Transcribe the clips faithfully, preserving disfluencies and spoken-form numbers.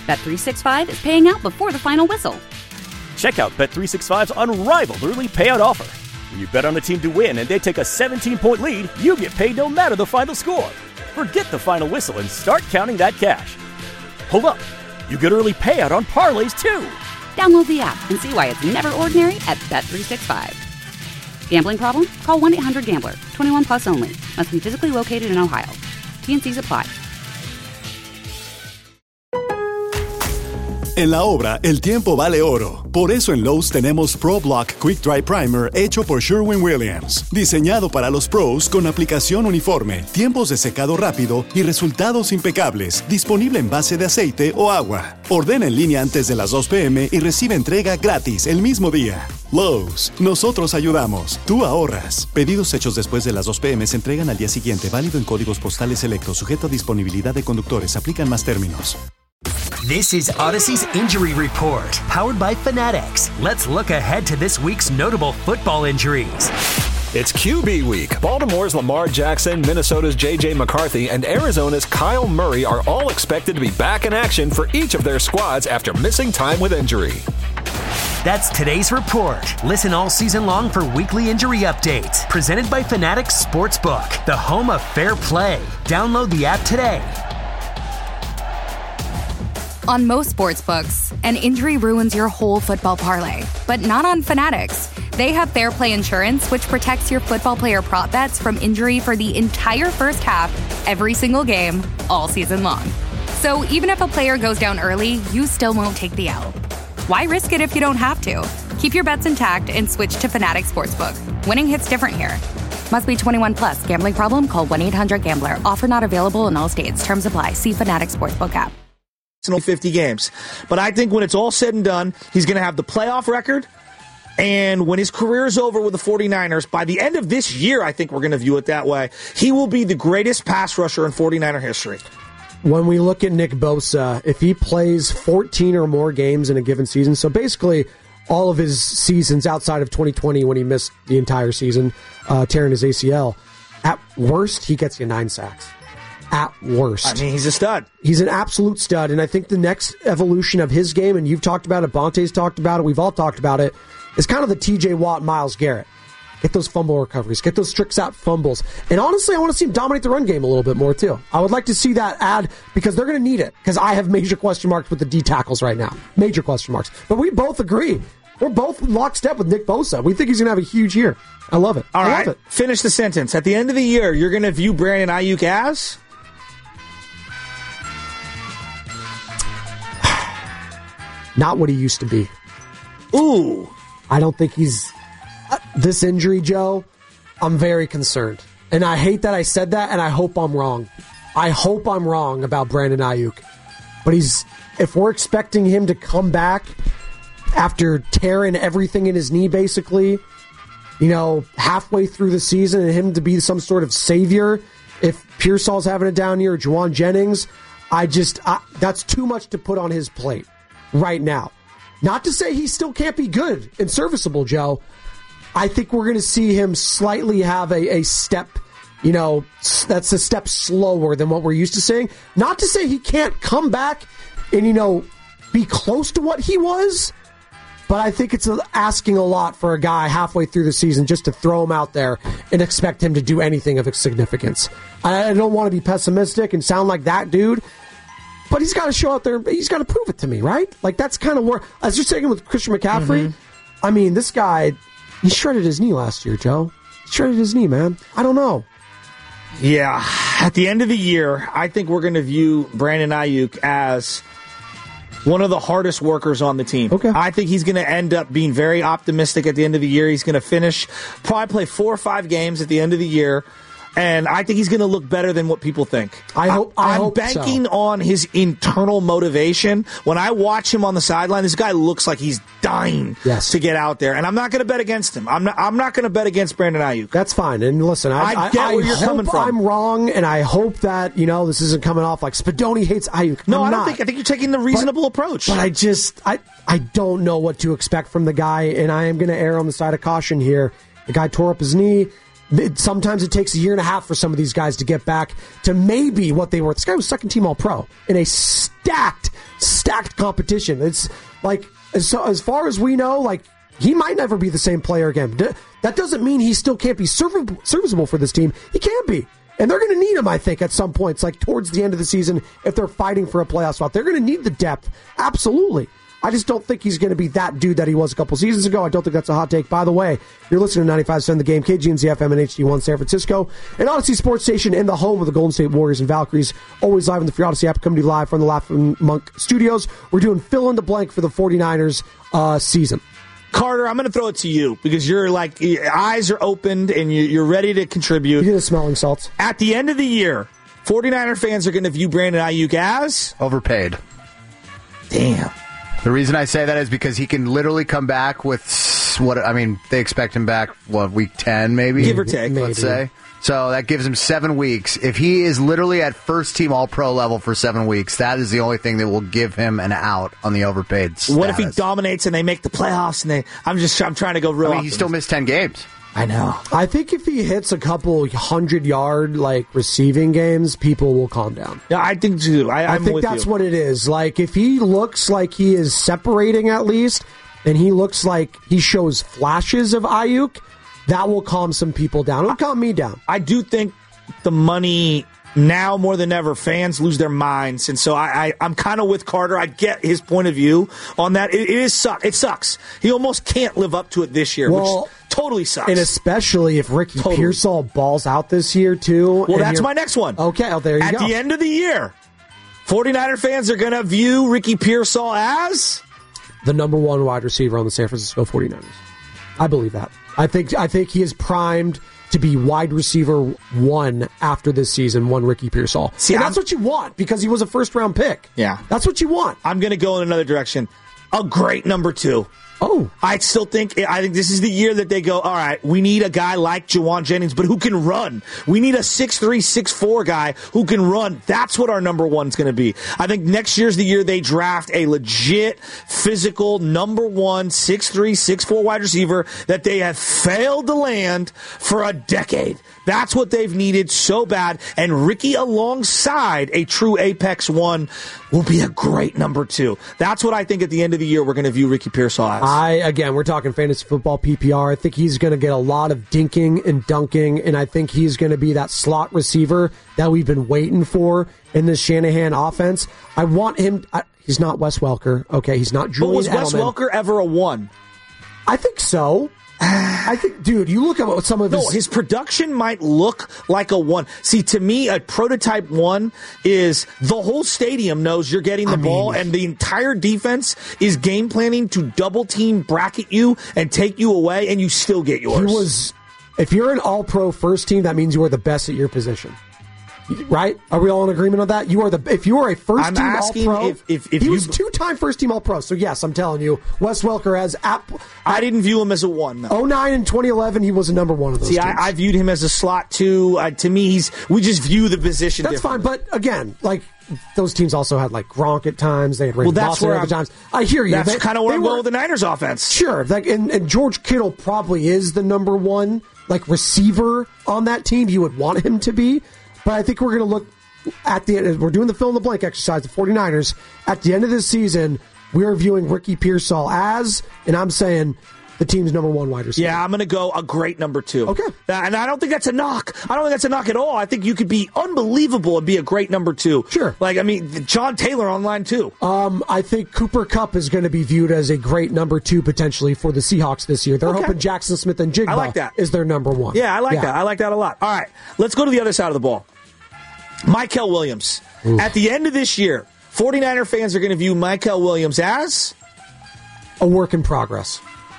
Bet three sixty-five is paying out before the final whistle. Check out Bet three sixty-five's unrivaled early payout offer. When you bet on a team to win and they take a seventeen-point lead, you get paid no matter the final score. Forget the final whistle and start counting that cash. Hold up. You get early payout on parlays, too. Download the app and see why it's never ordinary at Bet three sixty-five. Gambling problem? Call one eight hundred gambler. twenty-one plus only. Must be physically located in Ohio. T and C's apply. En la obra, el tiempo vale oro. Por eso en Lowe's tenemos Pro Block Quick Dry Primer hecho por Sherwin-Williams. Diseñado para los pros con aplicación uniforme, tiempos de secado rápido y resultados impecables. Disponible en base de aceite o agua. Ordena en línea antes de las dos p.m. y recibe entrega gratis el mismo día. Lowe's, nosotros ayudamos. Tú ahorras. Pedidos hechos después de las dos p.m. se entregan al día siguiente. Válido en códigos postales selectos. Sujeto a disponibilidad de conductores. Aplican más términos. This is Odyssey's Injury Report, powered by Fanatics. Let's look ahead to this week's notable football injuries. It's Q B week. Baltimore's Lamar Jackson, Minnesota's J J McCarthy, and Arizona's Kyle Murray are all expected to be back in action for each of their squads after missing time with injury. That's today's report. Listen all season long for weekly injury updates. Presented by Fanatics Sportsbook, the home of fair play. Download the app today. On most sportsbooks, an injury ruins your whole football parlay, but not on Fanatics. They have Fair Play Insurance, which protects your football player prop bets from injury for the entire first half, every single game, all season long. So even if a player goes down early, you still won't take the L. Why risk it if you don't have to? Keep your bets intact and switch to Fanatics Sportsbook. Winning hits different here. Must be twenty-one plus. Gambling problem? Call one eight hundred gambler. Offer not available in all states. Terms apply. See Fanatics Sportsbook app. fifty games. But I think when it's all said and done, he's going to have the playoff record. And when his career is over with the 49ers, by the end of this year, I think we're going to view it that way, he will be the greatest pass rusher in 49er history. When we look at Nick Bosa, if he plays fourteen or more games in a given season, so basically all of his seasons outside of twenty twenty when he missed the entire season, uh, tearing his A C L, at worst, he gets you nine sacks. At worst. I mean, he's a stud. He's an absolute stud, and I think the next evolution of his game, and you've talked about it, Bonte's talked about it, we've all talked about it, is kind of the T J Watt, Myles Garrett. Get those fumble recoveries. Get those tricks out fumbles. And honestly, I want to see him dominate the run game a little bit more, too. I would like to see that add, because they're going to need it, because I have major question marks with the D tackles right now. Major question marks. But we both agree. We're both lockstep with Nick Bosa. We think he's going to have a huge year. I love it. All I right. love it. Finish the sentence. At the end of the year, you're going to view Brandon Ayuk as? Not what he used to be. Ooh. I don't think he's... Uh, this injury, Joe, I'm very concerned. And I hate that I said that, and I hope I'm wrong. I hope I'm wrong about Brandon Ayuk. But he's... If we're expecting him to come back after tearing everything in his knee, basically, you know, halfway through the season, and him to be some sort of savior, if Pearsall's having a down year, or Juwan Jennings, I just... I, that's too much to put on his plate right now. Not to say he still can't be good and serviceable, Joe. I think we're going to see him slightly have a, a step, you know, that's a step slower than what we're used to seeing. Not to say he can't come back and, you know, be close to what he was, but I think it's asking a lot for a guy halfway through the season just to throw him out there and expect him to do anything of significance. I don't want to be pessimistic and sound like that dude, but he's got to show out there. He's got to prove it to me, right? Like, that's kind of where, as you're saying with Christian McCaffrey, mm-hmm. I mean, this guy, he shredded his knee last year, Joe. He shredded his knee, man. I don't know. Yeah. At the end of the year, I think we're going to view Brandon Ayuk as one of the hardest workers on the team. Okay. I think he's going to end up being very optimistic at the end of the year. He's going to finish, probably play four or five games at the end of the year. And I think he's going to look better than what people think. I hope. I I'm hope banking so. on his internal motivation. When I watch him on the sideline, this guy looks like he's dying yes. to get out there. And I'm not going to bet against him. I'm not. I'm not going to bet against Brandon Ayuk. That's fine. And listen, I, I get I, where I you're hope coming from. I'm wrong, and I hope that you know this isn't coming off like Spadoni hates Ayuk. No, I'm I don't not. think. I think you're taking the reasonable but, approach. But I just, I, I don't know what to expect from the guy, and I am going to err on the side of caution here. The guy tore up his knee. It, sometimes it takes a year and a half for some of these guys to get back to maybe what they were. This guy was second team All-Pro in a stacked stacked competition. It's like, as, as far as we know, like, he might never be the same player again. That doesn't mean he still can't be serviceable, serviceable for this team. He can be. And they're going to need him, I think, at some points, like towards the end of the season, if they're fighting for a playoff spot. They're going to need the depth. Absolutely. I just don't think he's going to be that dude that he was a couple seasons ago. I don't think that's a hot take. By the way, you're listening to ninety-five point seven The Game, K G M Z F M and H D one San Francisco, an Odyssey Sports Station in the home of the Golden State Warriors and Valkyries. Always live on the Free Odyssey app, coming to you live from the Laughing Monk Studios. We're doing fill in the blank for the 49ers uh, season. Carter, I'm going to throw it to you because you're like, your eyes are opened and you're ready to contribute. You get a smelling salts. At the end of the year, 49er fans are going to view Brandon Ayuk as overpaid. Damn. The reason I say that is because he can literally come back with what I mean. They expect him back what week ten, maybe, give or take. Let's say. So that gives him seven weeks. If he is literally at first team All Pro level for seven weeks, that is the only thing that will give him an out on the overpaid status. What if he dominates and they make the playoffs and they? I'm just I'm trying to go real. I mean, he still missed ten games. I know. I think if he hits a couple hundred yard like receiving games, people will calm down. Yeah, I think too. I, I'm I think with that's you. what it is. Like if he looks like he is separating at least, and he looks like he shows flashes of Ayuk, that will calm some people down. It'll calm me down. I do think the money now more than ever, fans lose their minds, and so I, I I'm kind of with Carter. I get his point of view on that. It, it is suck. It sucks. He almost can't live up to it this year, well, which totally sucks. And especially if Ricky totally. Pearsall balls out this year too. Well, that's my next one. Okay, oh, there you At go. At the end of the year, 49er fans are going to view Ricky Pearsall as the number one wide receiver on the San Francisco 49ers. I believe that. I think I think he is primed to be wide receiver one after this season, one Ricky Pearsall. See, and that's I'm, what you want because he was a first round pick. Yeah. That's what you want. I'm going to go in another direction. A great number two. Oh. I still think, I think this is the year that they go, all right, we need a guy like Jawan Jennings, but who can run. We need a six three, six four guy who can run. That's what our number one's going to be. I think next year's the year they draft a legit, physical, number one, six three, six four wide receiver that they have failed to land for a decade. That's what they've needed so bad. And Ricky alongside a true Apex one will be a great number two. That's what I think at the end of the year we're going to view Ricky Pearsall as. I, again, we're talking fantasy football P P R. I think he's going to get a lot of dinking and dunking, and I think he's going to be that slot receiver that we've been waiting for in this Shanahan offense. I want him. I, he's not Wes Welker. Okay, he's not Julian But was Wes Edelman. Welker ever a one? I think so. I think, dude, you look at some of his... No, his production might look like a one. See, to me, a prototype one is the whole stadium knows you're getting the I ball, mean, and the entire defense is game planning to double team, bracket you, and take you away, and you still get yours. He was... If you're an all-pro first team, that means you are the best at your position. Right? Are we all in agreement on that? You are the if you are a first I'm team asking all pro. If, if, if he you, was two time first team all pro. So yes, I'm telling you, Wes Welker has. App, I didn't view him as a one. No. oh nine and twenty eleven, he was a number one of those. See, teams. I, I viewed him as a slot two. Uh, to me, he's we just view the position. That's fine, but again, like those teams also had like Gronk at times. They had Randy well, that's Moss at other times. I hear you. That's kind of where I'm going with the Niners offense. Sure, like and, and George Kittle probably is the number one like receiver on that team. You would want him to be, but I think we're going to look. At the end, we're doing the fill in the blank exercise. The 49ers, at the end of this season, we're viewing Ricky Pearsall as, and I'm saying the team's number one wide receiver. Yeah, I'm going to go a great number two. Okay. And I don't think that's a knock. I don't think that's a knock at all. I think you could be unbelievable and be a great number two. Sure. Like, I mean, John Taylor on line two. Um, I think Cooper Kupp is going to be viewed as a great number two potentially for the Seahawks this year. They're okay. hoping Jackson Smith and Jigba I like that. is their number one. Yeah, I like yeah. that. I like that a lot. All right, let's go to the other side of the ball. Michael Williams. Oof. At the end of this year, 49er fans are going to view Michael Williams as a work in progress.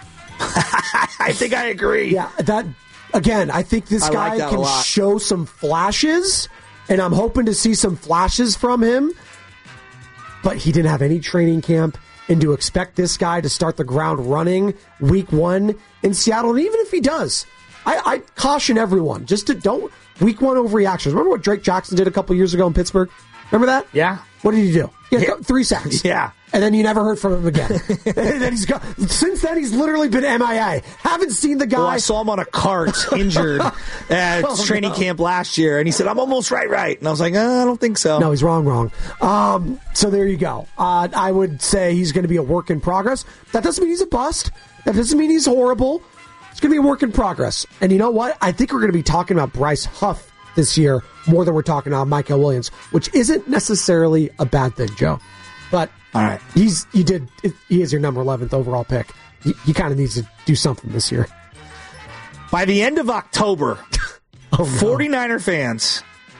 I think I agree. Yeah, that again, I think this I guy like can show some flashes, and I'm hoping to see some flashes from him. But he didn't have any training camp, and to expect this guy to start the ground running week one in Seattle, and even if he does, I, I caution everyone just to don't week one overreactions. Remember what Drake Jackson did a couple years ago in Pittsburgh? Remember that? Yeah. What did he do? He had yeah. three sacks. Yeah. and then you never heard from him again. And then he's got, since then, he's literally been M I A. Haven't seen the guy. Well, I saw him on a cart, injured, at Oh, training no. camp last year, and he said, I'm almost right, right. And I was like, uh, I don't think so. No, he's wrong, wrong. Um, so there you go. Uh, I would say he's going to be a work in progress. That doesn't mean he's a bust. That doesn't mean he's horrible. It's going to be a work in progress. And you know what? I think we're going to be talking about Bryce Huff this year more than we're talking about Michael Williams, which isn't necessarily a bad thing, Joe. But all right, he's you did he is your number eleventh overall pick. He, he kind of needs to do something this year. By the end of October, oh, no. 49er fans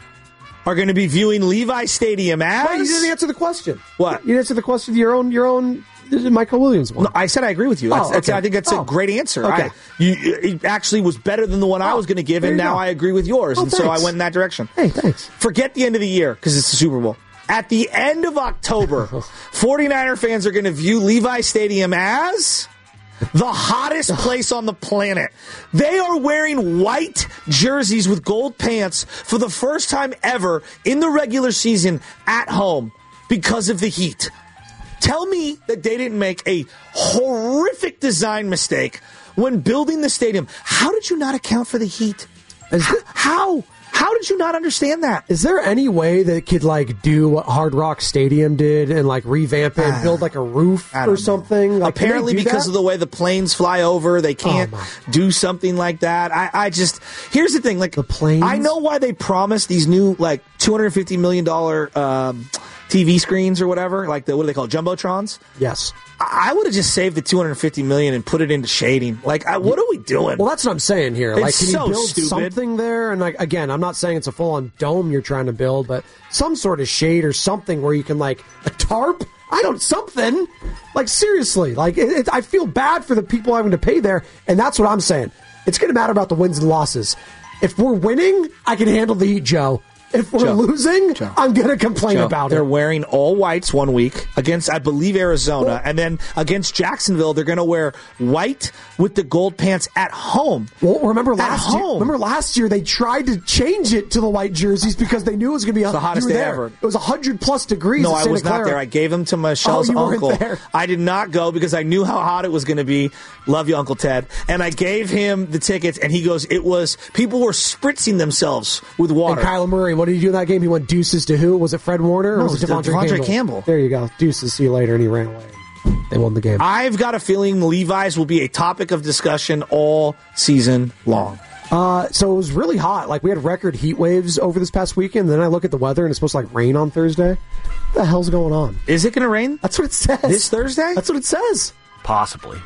are going to be viewing Levi Stadium as... Wait, you didn't answer the question. What? You didn't answer the question. Your own, your own Michael Williams one. No, I said I agree with you. That's, Oh, that's, okay. I think that's Oh. a great answer. Okay. I, you, it actually was better than the one I Oh, was going to give, there and you now go. I agree with yours. Oh, and so I thanks. went in that direction. Hey, thanks. Forget the end of the year, because it's the Super Bowl. At the end of October, 49er fans are going to view Levi Stadium as the hottest place on the planet. They are wearing white jerseys with gold pants for the first time ever in the regular season at home because of the heat. Tell me that they didn't make a horrific design mistake when building the stadium. How did you not account for the heat? Is th- How? How did you not understand that? Is there any way that it could like do what Hard Rock Stadium did and like revamp it and build like a roof I don't or know. something? Like, can they Apparently, do because that? of the way the planes fly over, they can't Oh, my. do something like that. I, I just here's the thing: like The planes? I know why they promised these new like two hundred fifty million dollar um, T V screens or whatever, like the what do they call it, jumbotrons? Yes. I, I would have just saved the two hundred fifty million and put it into shading. Like, I, what are we doing? Well, that's what I'm saying here. Like, It's can so you build stupid. something there? And like, again, I'm not saying it's a full-on dome you're trying to build, but some sort of shade or something where you can like a tarp. I don't something like seriously. Like, it, it, I feel bad for the people having to pay there, and that's what I'm saying. It's going to matter about the wins and losses. If we're winning, I can handle the heat, Joe. If we're Joe. losing, Joe. I'm going to complain Joe, about they're it. wearing all whites one week against, I believe, Arizona. Well- and then against Jacksonville, they're going to wear white with the gold pants at home. Well, remember last year? home. Remember last year they tried to change it to the white jerseys because they knew it was going to be the hottest you were day there. ever. It was hundred plus degrees. No, in I Santa was not Clara. there. I gave them to Michelle's Oh, you weren't uncle. there. I did not go because I knew how hot it was going to be. Love you, Uncle Ted. And I gave him the tickets, and he goes, it was, people were spritzing themselves with water. And Kyler Murray, what did he do in that game? He went deuces to who? Was it Fred Warner or No, was it it was Devondre, Devondre Campbell? Campbell. There you go. Deuces, see you later, and he ran away. They won the game. I've got a feeling Levi's will be a topic of discussion all season long. Uh, so it was really hot. Like, we had record heat waves over this past weekend. Then I look at the weather, and it's supposed to like rain on Thursday. What the hell's going on? Is it going to rain That's what it says. this Thursday? That's what it says. Possibly.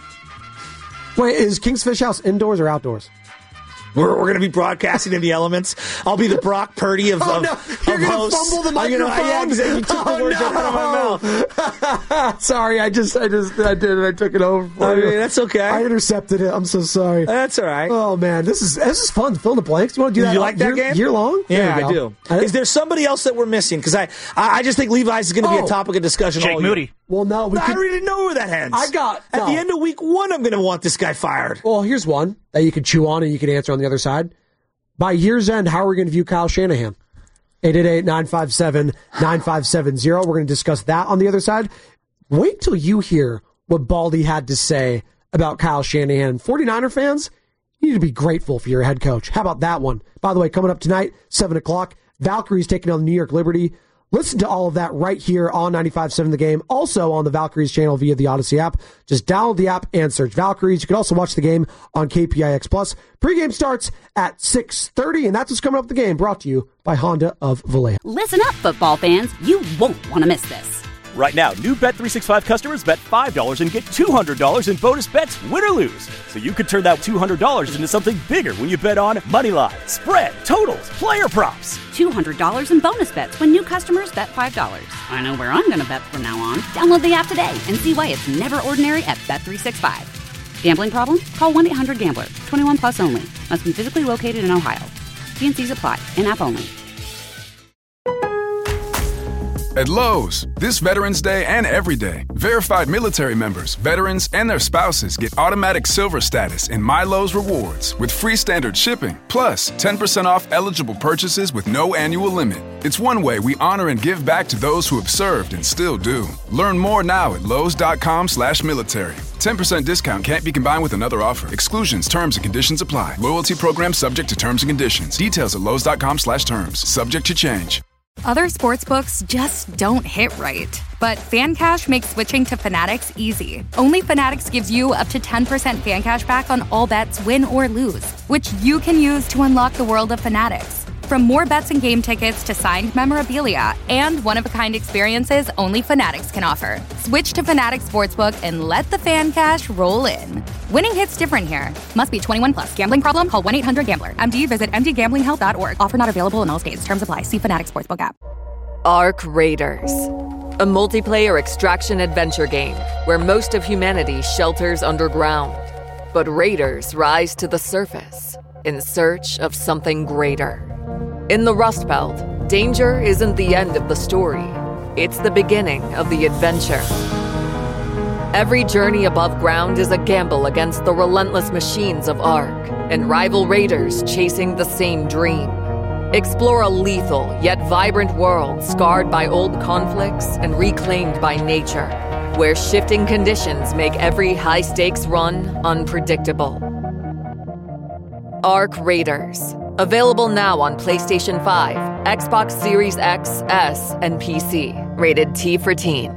Wait, is King's Fish House indoors or outdoors? We're, we're going to be broadcasting in the elements. I'll be the Brock Purdy of, Oh, of, no. of You're gonna hosts. fumble the I'm gonna- microphone? yeah, exactly. You took the Oh, words right out of my no. mouth. Sorry, I just, I just, I did it. I took it over for I you. mean, that's okay. I intercepted it. I'm so sorry. That's all right. Oh man, this is this is fun. Fill in the blanks. Do you want to do Did that? you like that year, game? Year long? Yeah, There I you go. do. Is there somebody else that we're missing? Because I, I, I just think Levi's is going to be Oh. a topic of discussion. Jake all year. Moody. Well, no, we I could, already know where that ends. I got- at no. the end of week one. I'm going to want this guy fired. Well, here's one that you could chew on and you could answer on the other side. By year's end, how are we going to view Kyle Shanahan? eight eight eight, nine five seven, nine five seven zero. We're going to discuss that on the other side. Wait till you hear what Baldy had to say about Kyle Shanahan. 49er fans, you need to be grateful for your head coach. How about that one? By the way, coming up tonight, seven o'clock, Valkyries taking on the New York Liberty. Listen to all of that right here on ninety-five point seven The Game. Also on the Valkyries channel via the Odyssey app. Just download the app and search Valkyries. You can also watch the game on K P I X Plus. Pre-game starts at six thirty, and that's what's coming up with the game. Brought to you by Honda of Vallejo. Listen up, football fans. You won't want to miss this. Right now, new Bet three sixty-five customers bet five dollars and get two hundred dollars in bonus bets, win or lose. So you could turn that two hundred dollars into something bigger when you bet on money line, spread, totals, player props. two hundred dollars in bonus bets when new customers bet five dollars. I know where I'm going to bet from now on. Download the app today and see why it's never ordinary at Bet three sixty-five. Gambling problem? Call one eight hundred gambler. twenty-one plus only. Must be physically located in Ohio. T and C's apply. In-app only. At Lowe's, this Veterans Day and every day, verified military members, veterans, and their spouses get automatic silver status in My Lowe's Rewards with free standard shipping, plus ten percent off eligible purchases with no annual limit. It's one way we honor and give back to those who have served and still do. Learn more now at lowes.com slash military. ten percent discount can't be combined with another offer. Exclusions, terms, and conditions apply. Loyalty program subject to terms and conditions. Details at lowes.com slash terms. Subject to change. Other sportsbooks just don't hit right. But FanCash makes switching to Fanatics easy. Only Fanatics gives you up to ten percent FanCash back on all bets, win or lose, which you can use to unlock the world of Fanatics. From more bets and game tickets to signed memorabilia and one-of-a-kind experiences only Fanatics can offer. Switch to Fanatics Sportsbook and let the FanCash roll in. Winning hits different here. Must be twenty-one plus. Gambling problem? Call one eight hundred gambler. M D visit m d gambling help dot org. Offer not available in all states. Terms apply. See Fanatics Sportsbook app. Ark Raiders, a multiplayer extraction adventure game where most of humanity shelters underground. But raiders rise to the surface in search of something greater. In the Rust Belt, danger isn't the end of the story. It's the beginning of the adventure. Every journey above ground is a gamble against the relentless machines of Ark and rival raiders chasing the same dream. Explore a lethal yet vibrant world scarred by old conflicts and reclaimed by nature, where shifting conditions make every high-stakes run unpredictable. Ark Raiders. Available now on PlayStation five, Xbox Series X, S, and P C. Rated T for Teen.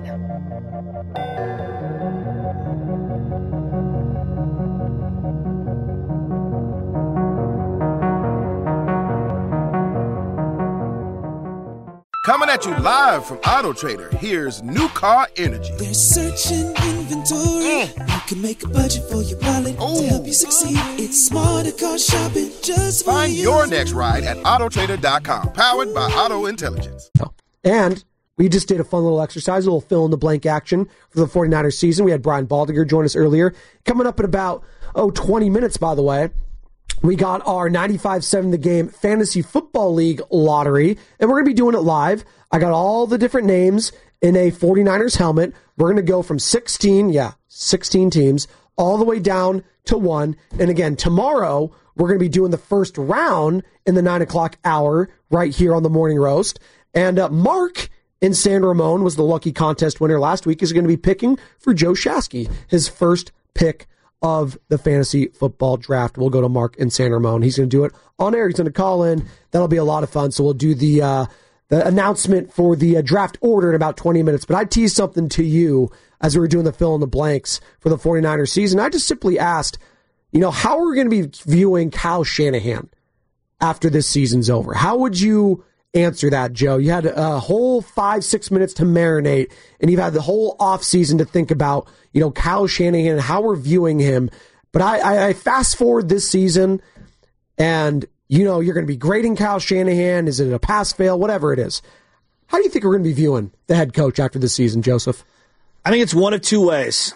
Coming at you live from Auto Trader, here's New Car Energy. They're searching inventory. Mm. You can make a budget for your wallet Ooh. To help you succeed. It's smarter car shopping just for Find you. your next ride at auto trader dot com. Powered by Auto Intelligence. And we just did a fun little exercise, a little fill-in-the-blank action for the 49ers season. We had Brian Baldinger join us earlier. Coming up in about, oh, twenty minutes, by the way. We got our ninety-five seven The Game Fantasy Football League lottery, and we're going to be doing it live. I got all the different names in a 49ers helmet. We're going to go from sixteen, yeah, sixteen teams, all the way down to one. And again, tomorrow, we're going to be doing the first round in the nine o'clock hour right here on the Morning Roast. And uh, Mark in San Ramon was the lucky contest winner last week, is going to be picking for Joe Shasky, his first pick of the fantasy football draft. We'll go to Mark in San Ramon. He's going to do it on air. He's going to call in. That'll be a lot of fun. So we'll do the uh, the announcement for the uh, draft order in about twenty minutes. But I teased something to you as we were doing the fill in the blanks for the 49ers season. I just simply asked, you know, how are we going to be viewing Kyle Shanahan after this season's over? How would you answer that, Joe? You had a whole five, six minutes to marinate, and you've had the whole offseason to think about, you know, Kyle Shanahan and how we're viewing him. But I, I, I fast forward this season, and, you know, you're going to be grading Kyle Shanahan. Is it a pass fail? Whatever it is. How do you think we're going to be viewing the head coach after this season, Joseph? I think it's one of two ways.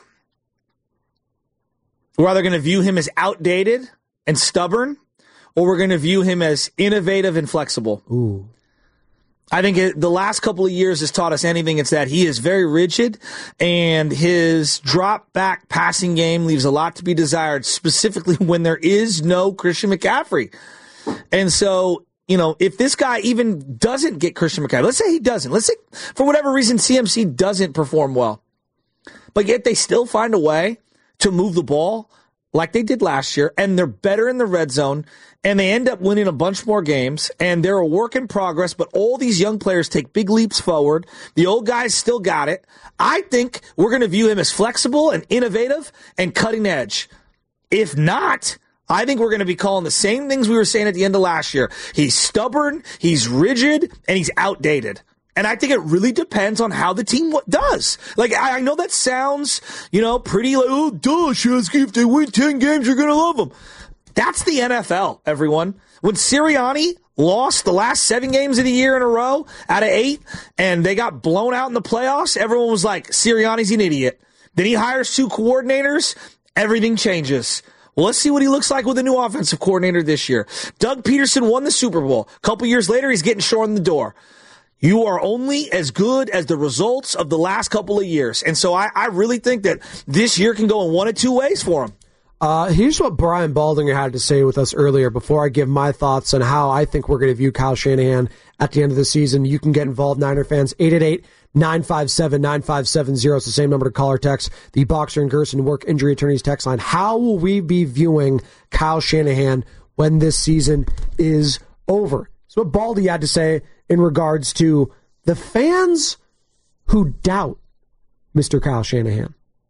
We're either going to view him as outdated and stubborn, or we're going to view him as innovative and flexible. Ooh. I think it, the last couple of years has taught us anything. It's that he is very rigid, and his drop-back passing game leaves a lot to be desired, specifically when there is no Christian McCaffrey. And so, you know, if this guy even doesn't get Christian McCaffrey, let's say he doesn't. Let's say, for whatever reason, C M C doesn't perform well, but yet they still find a way to move the ball like they did last year, and they're better in the red zone, and they end up winning a bunch more games, and they're a work in progress, but all these young players take big leaps forward. The old guys still got it. I think we're going to view him as flexible and innovative and cutting edge. If not, I think we're going to be calling the same things we were saying at the end of last year. He's stubborn, he's rigid, and he's outdated. And I think it really depends on how the team does. Like, I know that sounds, you know, pretty like, oh, duh, Shasky, if they win ten games, you're going to love them. That's the N F L, everyone. When Sirianni lost the last seven games of the year in a row out of eight, and they got blown out in the playoffs, everyone was like, Sirianni's an idiot. Then he hires two coordinators, everything changes. Well, let's see what he looks like with a new offensive coordinator this year. Doug Peterson won the Super Bowl. A couple years later, he's getting shown the door. You are only as good as the results of the last couple of years. And so I, I really think that this year can go in one of two ways for him. Uh, here's what Brian Baldinger had to say with us earlier before I give my thoughts on how I think we're going to view Kyle Shanahan at the end of the season. You can get involved, Niner fans, eight eight eight, nine five seven, nine five seven zero. It's the same number to call or text. The Boxer and Gerson Work Injury Attorneys text line. How will we be viewing Kyle Shanahan when this season is over? So what Baldy had to say in regards to the fans who doubt Mister Kyle Shanahan.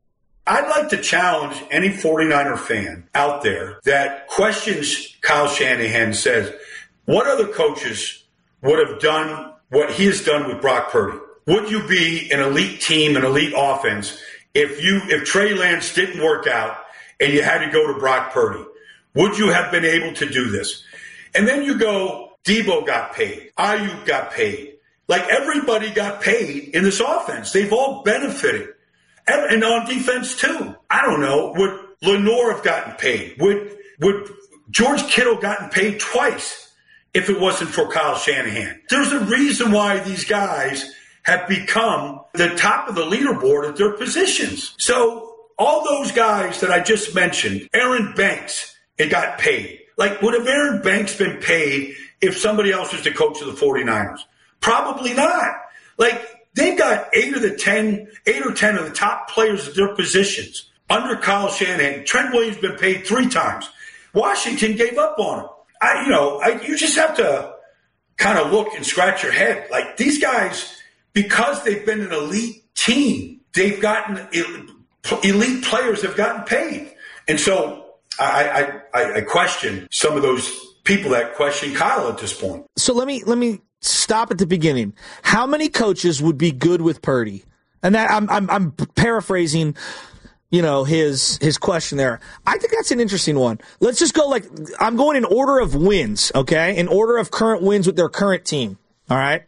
I'd like to challenge any 49er fan out there that questions Kyle Shanahan, says, what other coaches would have done what he has done with Brock Purdy? Would you be an elite team, an elite offense, if you if Trey Lance didn't work out and you had to go to Brock Purdy? Would you have been able to do this? And then you go, Debo got paid. Ayuk got paid. Like, everybody got paid in this offense. They've all benefited. And on defense, too. I don't know. Would Lenore have gotten paid? Would would George Kittle gotten paid twice if it wasn't for Kyle Shanahan? There's a reason why these guys have become the top of the leaderboard at their positions. So all those guys that I just mentioned, Aaron Banks, it got paid. Like, would have Aaron Banks been paid if somebody else was the coach of the 49ers? Probably not. Like, they've got eight of the ten, eight or ten of the top players at their positions under Kyle Shanahan. Trent Williams been paid three times. Washington gave up on him. I, you know, I, you just have to kind of look and scratch your head. Like, these guys, because they've been an elite team, they've gotten elite players have gotten paid, and so I, I, I question some of those people that question Kyle at this point. So let me let me. Stop at the beginning. How many coaches would be good with Purdy? And that I'm I'm, I'm paraphrasing, you know, his his question there. I think that's an interesting one. Let's just go like I'm going in order of wins, okay? In order of current wins with their current team. All right.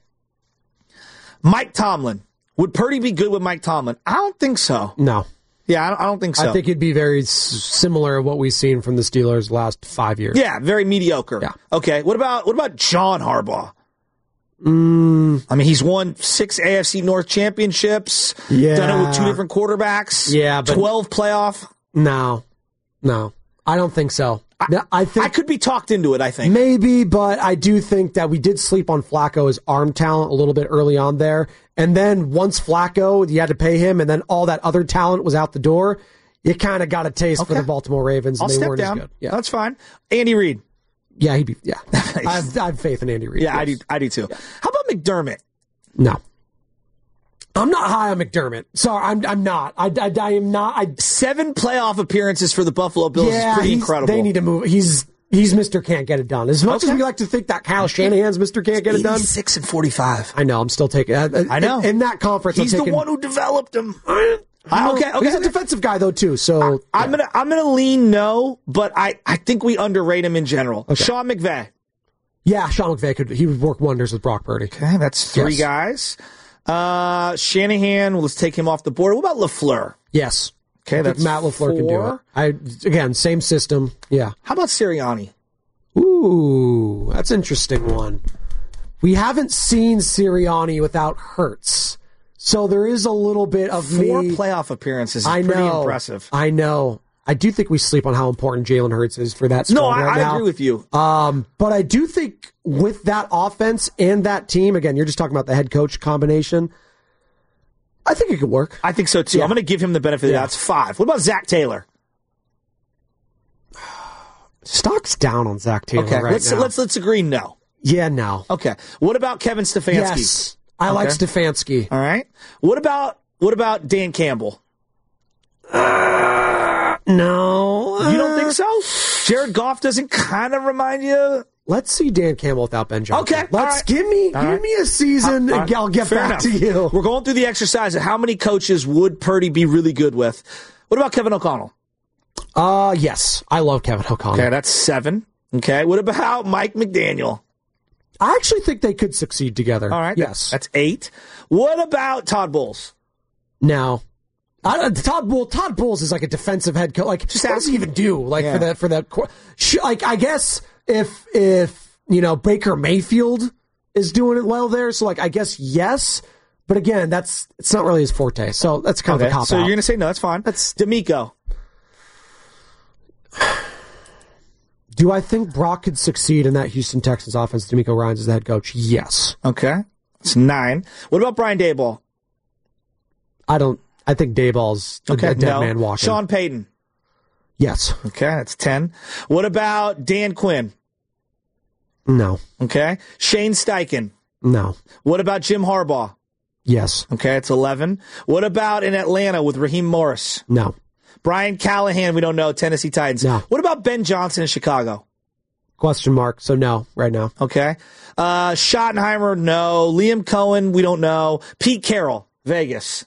Mike Tomlin. Would Purdy be good with Mike Tomlin? I don't think so. No. Yeah, I don't, I don't think so. I think it'd be very s- similar to what we've seen from the Steelers last five years. Yeah, very mediocre. Yeah. Okay. What about what about John Harbaugh? Mm. I mean, he's won six A F C North championships. Yeah. Done it with two different quarterbacks. Yeah, but twelve playoff. No, no, I don't think so. I, no, I think I could be talked into it. I think maybe, but I do think that we did sleep on Flacco's arm talent a little bit early on there, and then once Flacco, you had to pay him, and then all that other talent was out the door. You kind of got a taste okay. for the Baltimore Ravens. I'll and they step weren't down. As good. Yeah, that's fine. Andy Reid. Yeah, he'd be. Yeah, I, have, I have faith in Andy Reid. Yeah, yes. I do. I do too. Yeah. How about McDermott? No, I'm not high on McDermott. Sorry, I'm. I'm not. I, I, I am not. I, Seven playoff appearances for the Buffalo Bills yeah, is pretty incredible. They need to move. He's he's Mister Can't Get It Done. As much okay. as we like to think that Kyle Shanahan's Mister Can't Get It Done. Six and forty-five. I know. I'm still taking. I, I know. In, in that conference, he's I'm taking, the one who developed him. I, okay, okay. He's a defensive guy though too. So I, I'm yeah. gonna I'm gonna lean no, but I, I think we underrate him in general. Okay. Sean McVay. Yeah, Sean McVay could he would work wonders with Brock Purdy. Okay, that's three yes. guys. Uh, Shanahan, well, let's take him off the board. What about LaFleur? Yes. Okay, that's Matt LaFleur four. can do it. I again, same system. Yeah. How about Sirianni? Ooh, that's an interesting one. We haven't seen Sirianni without Hurts, so there is a little bit of four me. playoff appearances. Is I pretty know, impressive. I know. I do think we sleep on how important Jalen Hurts is for that squad. No, I, right I now. agree with you. Um, but I do think with that offense and that team, again, you're just talking about the head coach combination. I think it could work. I think so too. Yeah. I'm going to give him the benefit of yeah. that. It's five. What about Zach Taylor? Stock's down on Zach Taylor okay, right let's, now. Let's let's agree no. Yeah, no. Okay. What about Kevin Stefanski? Yes, I okay. like Stefanski. All right. What about what about Dan Campbell? Uh, no. You don't think so? Jared Goff doesn't kind of remind you? Let's see Dan Campbell without Ben Johnson. Okay. Let's right. give me all give right. me a season all and right. I'll get Fair back enough. to you. We're going through the exercise of how many coaches would Purdy be really good with. What about Kevin O'Connell? Uh yes. I love Kevin O'Connell. Okay, that's seven. Okay. What about Mike McDaniel? I actually think they could succeed together. All right. Yes. That's eight. What about Todd Bowles? No. I, Todd Bull, Todd Bowles is like a defensive head coach. Like, just what does he even do? Like yeah. for that, for that, like I guess if if you know Baker Mayfield is doing it well there. So, like, I guess yes. But again, that's it's not really his forte. So that's kind okay. of a cop-out. So you're going to say no, that's fine. That's D'Amico. Do I think Brock could succeed in that Houston Texans offense? D'Amico Ryans is the head coach. Yes. Okay. It's nine. What about Brian Daboll? I don't. I think Dayball's a, okay, a dead no. man walking. Sean Payton. Yes. Okay, that's ten. What about Dan Quinn? No. Okay. Shane Steichen. No. What about Jim Harbaugh? Yes. Okay, it's eleven. What about in Atlanta with Raheem Morris? No. Brian Callahan, we don't know, Tennessee Titans. No. What about Ben Johnson in Chicago? Question mark. So no, right now. Okay. Uh, Schottenheimer, no. Liam Cohen, we don't know. Pete Carroll, Vegas.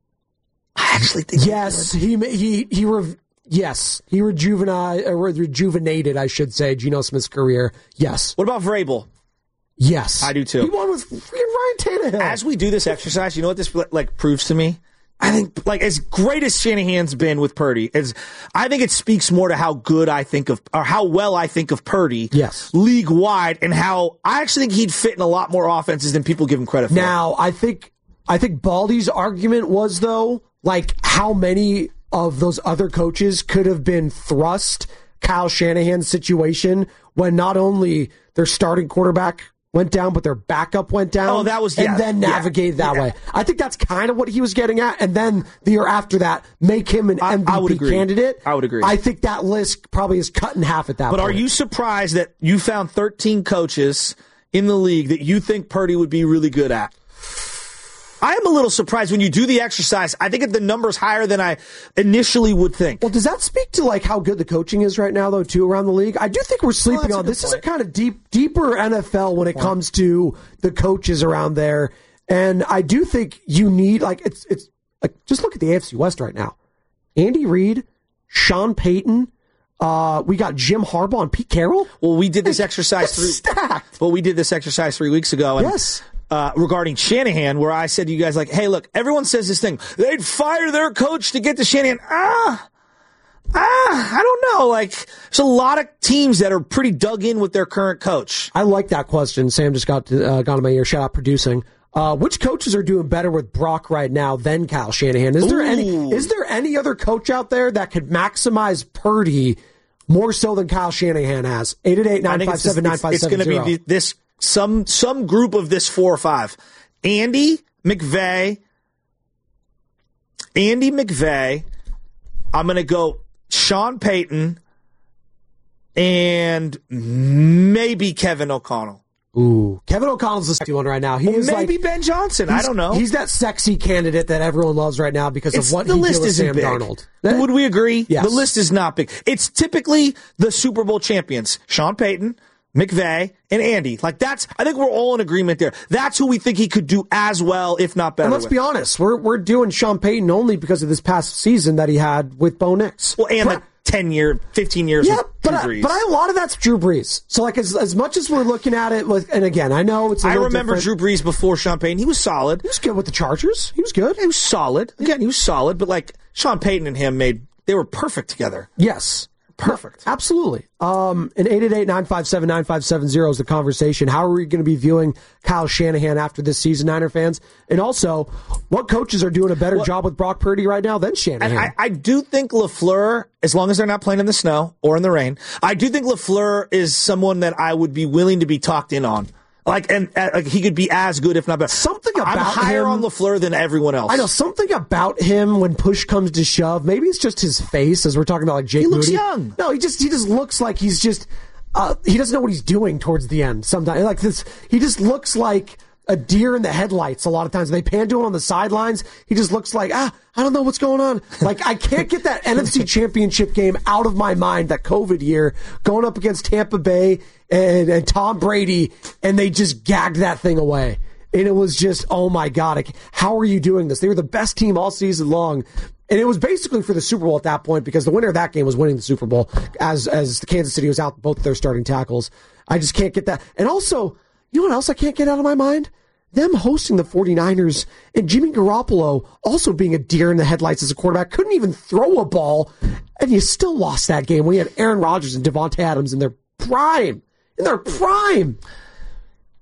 I actually think yes, he he he re, yes he rejuvenated or rejuvenated, I should say, Geno Smith's career. Yes. What about Vrabel? Yes, I do too. He won with Ryan Tannehill. As we do this exercise, you know what this like proves to me? I think, like, as great as Shanahan's been with Purdy, as I think it speaks more to how good I think of, or how well I think of Purdy, yes, league wide, and how I actually think he'd fit in a lot more offenses than people give him credit for. Now, I think, I think Baldy's argument was though, like, how many of those other coaches could have been thrust Kyle Shanahan's situation when not only their starting quarterback went down, but their backup went down. Oh, that was, yeah, and then navigate yeah, that yeah. way. I think that's kind of what he was getting at. And then the year after that, make him an I, M V P I would agree. candidate. I would agree. I think that list probably is cut in half at that but point. But are you surprised that you found thirteen coaches in the league that you think Purdy would be really good at? I am a little surprised when you do the exercise. I think the number's higher than I initially would think. Well, does that speak to like how good the coaching is right now, though, too, around the league? I do think we're sleeping well, on this. Point. Is a kind of deep, deeper N F L when it point. comes to the coaches around there, and I do think you need like it's it's like just look at the A F C West right now. Andy Reid, Sean Payton. Uh, we got Jim Harbaugh and Pete Carroll. Well, we did this exercise three. Stacked. Well, we did this exercise three weeks ago. And yes. Uh, regarding Shanahan, where I said to you guys, like, hey, look, everyone says this thing. They'd fire their coach to get to Shanahan. Ah, ah, I don't know. Like, there's a lot of teams that are pretty dug in with their current coach. I like that question. Sam just got to, uh, got in my ear. Shout out producing. Uh, which coaches are doing better with Brock right now than Kyle Shanahan? Is there Ooh. any? Is there any other coach out there that could maximize Purdy more so than Kyle Shanahan has? eight eight eight, nine five seven, nine five seven zero. It's going to be this. Some some group of this four or five. Andy McVay. Andy McVay. I'm going to go Sean Payton and maybe Kevin O'Connell. Ooh, Kevin O'Connell's the sexy one right now. He well, is maybe like, Ben Johnson. I don't know. He's that sexy candidate that everyone loves right now because it's, of what the he list did with isn't Sam big. Darnold. Would we agree? Yes. The list is not big. It's typically the Super Bowl champions: Sean Payton, McVay, and Andy. Like that's, I think we're all in agreement there. That's who we think he could do as well, if not better. And let's with. be honest, we're we're doing Sean Payton only because of this past season that he had with Bo Nix. Well, and the ten year, fifteen years yeah, with but Drew I, Brees. but I, a lot of that's Drew Brees. So like as as much as we're looking at it with, and again, I know it's a I little remember different. Drew Brees before Sean Payton. He was solid. He was good with the Chargers. He was good. He was solid. Again, he was solid, but like Sean Payton and him made, they were perfect together. Yes. Perfect. No, absolutely. Um, and eight eight eight, nine five seven, nine five seven zero is the conversation. How are we going to be viewing Kyle Shanahan after this season, Niner fans? And also, what coaches are doing a better well, job with Brock Purdy right now than Shanahan? I, I do think LaFleur, as long as they're not playing in the snow or in the rain, I do think LaFleur is someone that I would be willing to be talked in on. Like, and uh, like he could be as good, if not better. Something about I'm higher him, on LaFleur than everyone else. I know something about him when push comes to shove. Maybe it's just his face, as we're talking about, like Jake. He looks Moody. young. No, he just he just looks like he's just uh, he doesn't know what he's doing towards the end. Sometimes, like this, he just looks like a deer in the headlights. A lot of times, they pan to him on the sidelines. He just looks like ah, I don't know what's going on. Like I can't get that N F C Championship game out of my mind. That COVID year going up against Tampa Bay. And, and Tom Brady, and they just gagged that thing away. And it was just, oh my God, like, how are you doing this? They were the best team all season long. And it was basically for the Super Bowl at that point because the winner of that game was winning the Super Bowl as as the Kansas City was out both their starting tackles. I just can't get that. And also, you know what else I can't get out of my mind? Them hosting the 49ers and Jimmy Garoppolo also being a deer in the headlights as a quarterback, couldn't even throw a ball, and you still lost that game when you had Aaron Rodgers and Devontae Adams in their prime. In their prime.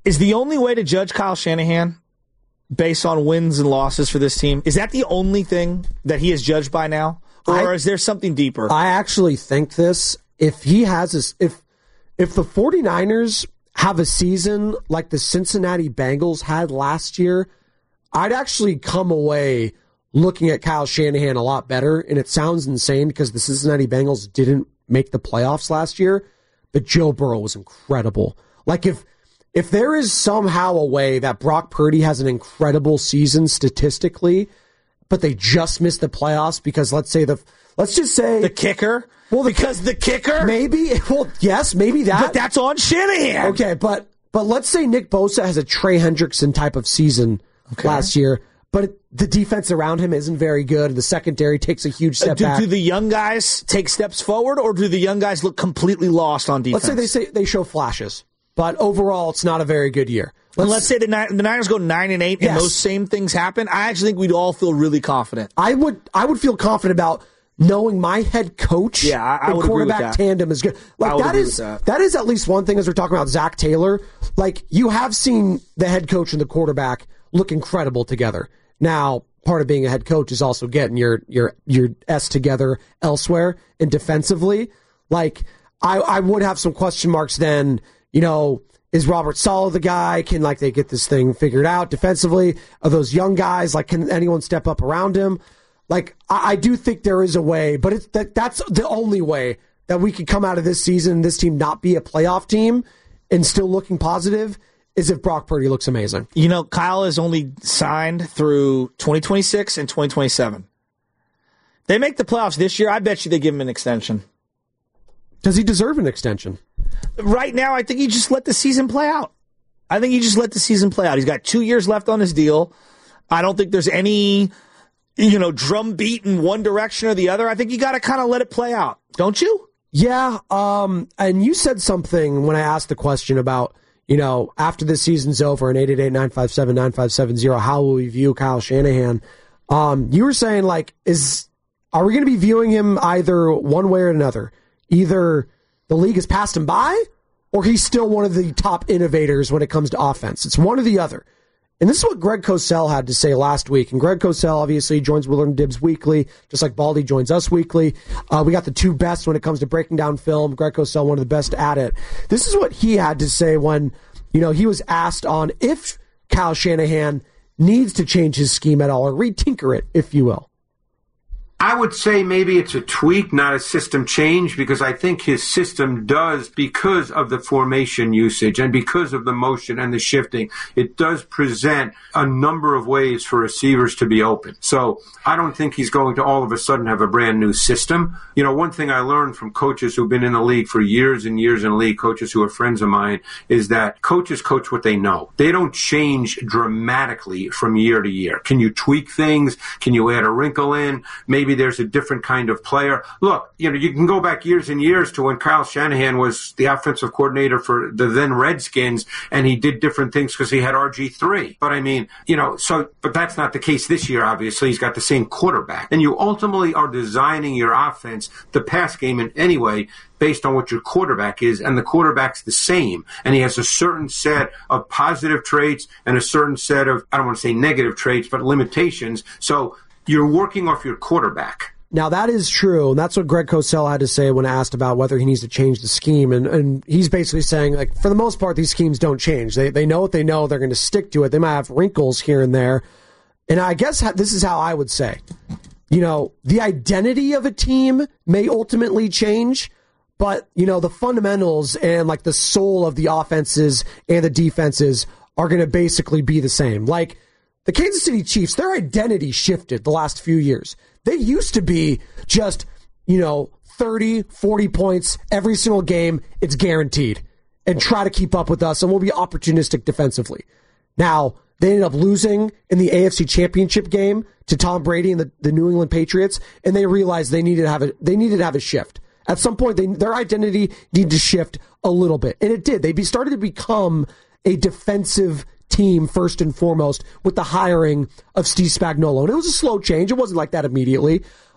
Is the only way to judge Kyle Shanahan based on wins and losses for this team? Is that the only thing that he is judged by now? Or I, is there something deeper? I actually think this, if he has this, if if the 49ers have a season like the Cincinnati Bengals had last year, I'd actually come away looking at Kyle Shanahan a lot better. And it sounds insane because the Cincinnati Bengals didn't make the playoffs last year, but Joe Burrow was incredible. Like if If there is somehow a way that Brock Purdy has an incredible season statistically, but they just missed the playoffs because let's say the let's just say the kicker. Well, the, because the kicker, maybe. Well, yes, maybe that. But that's on Shanahan. Okay, but but let's say Nick Bosa has a Trey Hendrickson type of season okay. last year, but the defense around him isn't very good. The secondary takes a huge step uh, do, back. Do the young guys take steps forward, or do the young guys look completely lost on defense? Let's say they say they show flashes. But overall, it's not a very good year. Let's, and let's say the, the Niners go nine and eight, yes. and those same things happen. I actually think we'd all feel really confident. I would, I would feel confident about knowing my head coach yeah, I, I and would quarterback agree with that. tandem is good. Like that is that. that is at least one thing as we're talking about Zach Taylor. Like you have seen the head coach and the quarterback look incredible together. Now, part of being a head coach is also getting your your your S together elsewhere and defensively. Like I, I would have some question marks then. You know, is Robert Saleh the guy? Can like they get this thing figured out defensively? Are those young guys? Like, can anyone step up around him? Like, I, I do think there is a way, but it's that that's the only way that we could come out of this season and this team not be a playoff team and still looking positive is if Brock Purdy looks amazing. You know, Kyle is only signed through twenty twenty-six and twenty twenty-seven. They make the playoffs this year. I bet you they give him an extension. Does he deserve an extension? Right now, I think he just let the season play out. I think he just let the season play out. He's got two years left on his deal. I don't think there's any, you know, drum beat in one direction or the other. I think you got to kind of let it play out, don't you? Yeah. Um, and you said something when I asked the question about, you know, after this season's over and eight eight eight, nine five seven, nine five seven zero, how will we view Kyle Shanahan? Um, you were saying, like, is are we going to be viewing him either one way or another? Either the league has passed him by, or he's still one of the top innovators when it comes to offense. It's one or the other. And this is what Greg Cosell had to say last week. And Greg Cosell obviously joins Willard and Dibbs weekly, just like Baldy joins us weekly. Uh, we got the two best when it comes to breaking down film. Greg Cosell, one of the best at it. This is what he had to say when, you know, he was asked on if Kyle Shanahan needs to change his scheme at all, or retinker it, if you will. I would say maybe it's a tweak, not a system change, because I think his system does, because of the formation usage and because of the motion and the shifting, it does present a number of ways for receivers to be open. So I don't think he's going to all of a sudden have a brand new system. You know, one thing I learned from coaches who've been in the league for years and years in the league, coaches who are friends of mine, is that coaches coach what they know. They don't change dramatically from year to year. Can you tweak things? Can you add a wrinkle in? Maybe Maybe there's a different kind of player. Look, you know, you can go back years and years to when Kyle Shanahan was the offensive coordinator for the then Redskins, and he did different things because he had R G three. But I mean, you know, so, but that's not the case this year, obviously. He's got the same quarterback. And you ultimately are designing your offense, the pass game in any way, based on what your quarterback is, and the quarterback's the same. And he has a certain set of positive traits and a certain set of, I don't want to say negative traits, but limitations. So you're working off your quarterback. Now, that is true, and that's what Greg Cosell had to say when asked about whether he needs to change the scheme. And, and he's basically saying, like, for the most part, these schemes don't change. They they know what they know. They're going to stick to it. They might have wrinkles here and there. And I guess this is how I would say, you know, the identity of a team may ultimately change, but, you know, the fundamentals and, like, the soul of the offenses and the defenses are going to basically be the same. Like, the Kansas City Chiefs, their identity shifted the last few years. They used to be just, you know, thirty, forty points every single game. It's guaranteed. And try to keep up with us, and we'll be opportunistic defensively. Now, they ended up losing in the A F C Championship game to Tom Brady and the, the New England Patriots, and they realized they needed to have a, they needed to have a shift. At some point, they, their identity needed to shift a little bit. And it did. They be, started to become a defensive team first and foremost with the hiring of Steve Spagnuolo. And it was a slow change. It wasn't like that immediately.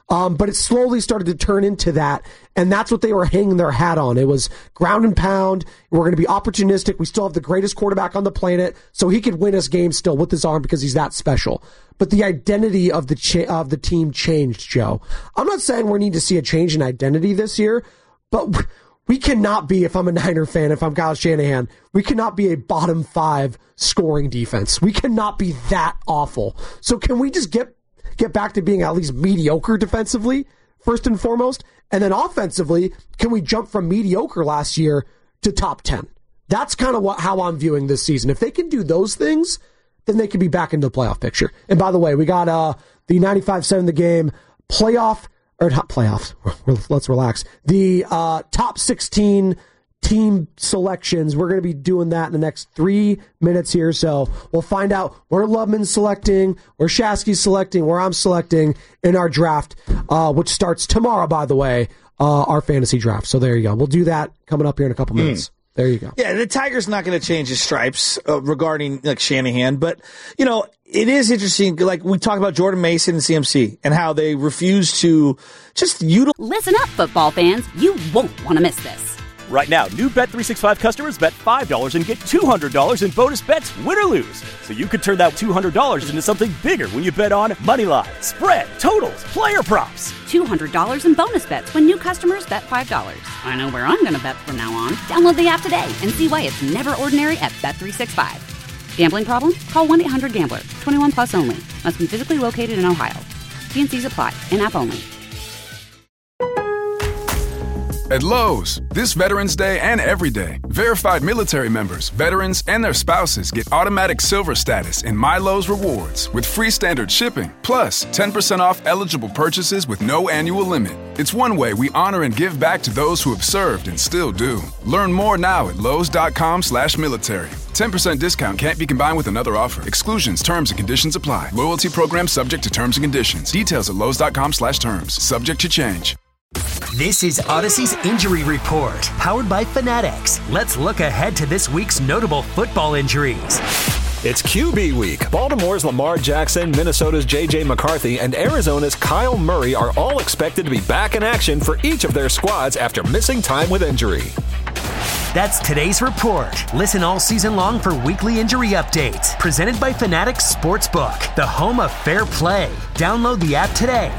Um, but it slowly started to turn into that, and that's what they were hanging their hat on. It was ground and pound. We're going to be opportunistic. We still have the greatest quarterback on the planet, so he could win us games still with his arm because he's that special. But the identity of the cha- of the team changed, Joe. I'm not saying we need to see a change in identity this year, but we cannot be, if I'm a Niner fan, if I'm Kyle Shanahan, we cannot be a bottom five scoring defense. We cannot be that awful. So can we just get get back to being at least mediocre defensively, first and foremost? And then offensively, can we jump from mediocre last year to top ten? That's kind of what how I'm viewing this season. If they can do those things, then they can be back into the playoff picture. And by the way, we got uh, the ninety-five seven The Game playoff, or not playoffs, let's relax. The uh, top sixteen team selections. We're going to be doing that in the next three minutes here. So we'll find out where Loveman's selecting, where Shasky's selecting, where I'm selecting in our draft, uh, which starts tomorrow, by the way, uh, our fantasy draft. So there you go. We'll do that coming up here in a couple minutes. Mm. There you go. Yeah, the Tiger's not going to change his stripes uh, regarding like Shanahan, but you know, it is interesting. Like we talked about Jordan Mason and C M C and how they refuse to just utilize. Listen up, football fans. You won't want to miss this. Right now, new Bet three sixty-five customers bet five dollars and get two hundred dollars in bonus bets, win or lose. So you could turn that two hundred dollars into something bigger when you bet on money line, spread, totals, player props. two hundred dollars in bonus bets when new customers bet five dollars. I know where I'm going to bet from now on. Download the app today and see why it's never ordinary at Bet three sixty-five. Gambling problem? Call one eight hundred gambler. twenty-one plus only. Must be physically located in Ohio. T and C's apply. In-app only. At Lowe's, this Veterans Day and every day, verified military members, veterans, and their spouses get automatic silver status in My Lowe's Rewards with free standard shipping, plus ten percent off eligible purchases with no annual limit. It's one way we honor and give back to those who have served and still do. Learn more now at lowes.com slash military. ten percent discount can't be combined with another offer. Exclusions, terms, and conditions apply. Loyalty program subject to terms and conditions. Details at lowes.com slash terms. Subject to change. This is Odyssey's Injury Report, powered by Fanatics. Let's look ahead to this week's notable football injuries. It's Q B week. Baltimore's Lamar Jackson, Minnesota's J J McCarthy, and Arizona's Kyle Murray are all expected to be back in action for each of their squads after missing time with injury. That's today's report. Listen all season long for weekly injury updates. Presented by Fanatics Sportsbook, the home of fair play. Download the app today.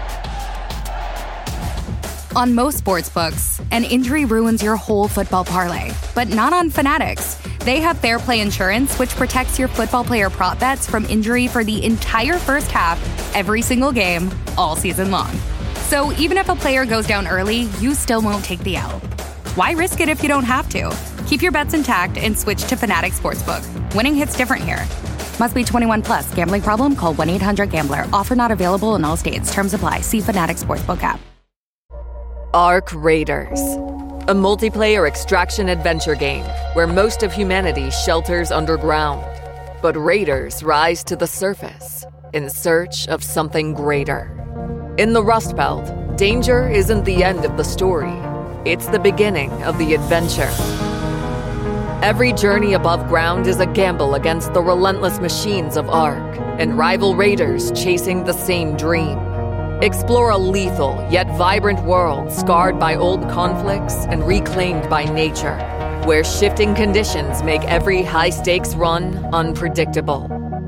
On most sportsbooks, an injury ruins your whole football parlay, but not on Fanatics. They have Fair Play Insurance, which protects your football player prop bets from injury for the entire first half, every single game, all season long. So even if a player goes down early, you still won't take the L. Why risk it if you don't have to? Keep your bets intact and switch to Fanatics Sportsbook. Winning hits different here. Must be twenty-one plus. Gambling problem? Call one eight hundred gambler. Offer not available in all states. Terms apply. See Fanatics Sportsbook app. Ark Raiders, a multiplayer extraction adventure game where most of humanity shelters underground. But raiders rise to the surface in search of something greater. In the Rust Belt, danger isn't the end of the story. It's the beginning of the adventure. Every journey above ground is a gamble against the relentless machines of Ark and rival raiders chasing the same dream. Explore a lethal yet vibrant world scarred by old conflicts and reclaimed by nature, where shifting conditions make every high-stakes run unpredictable.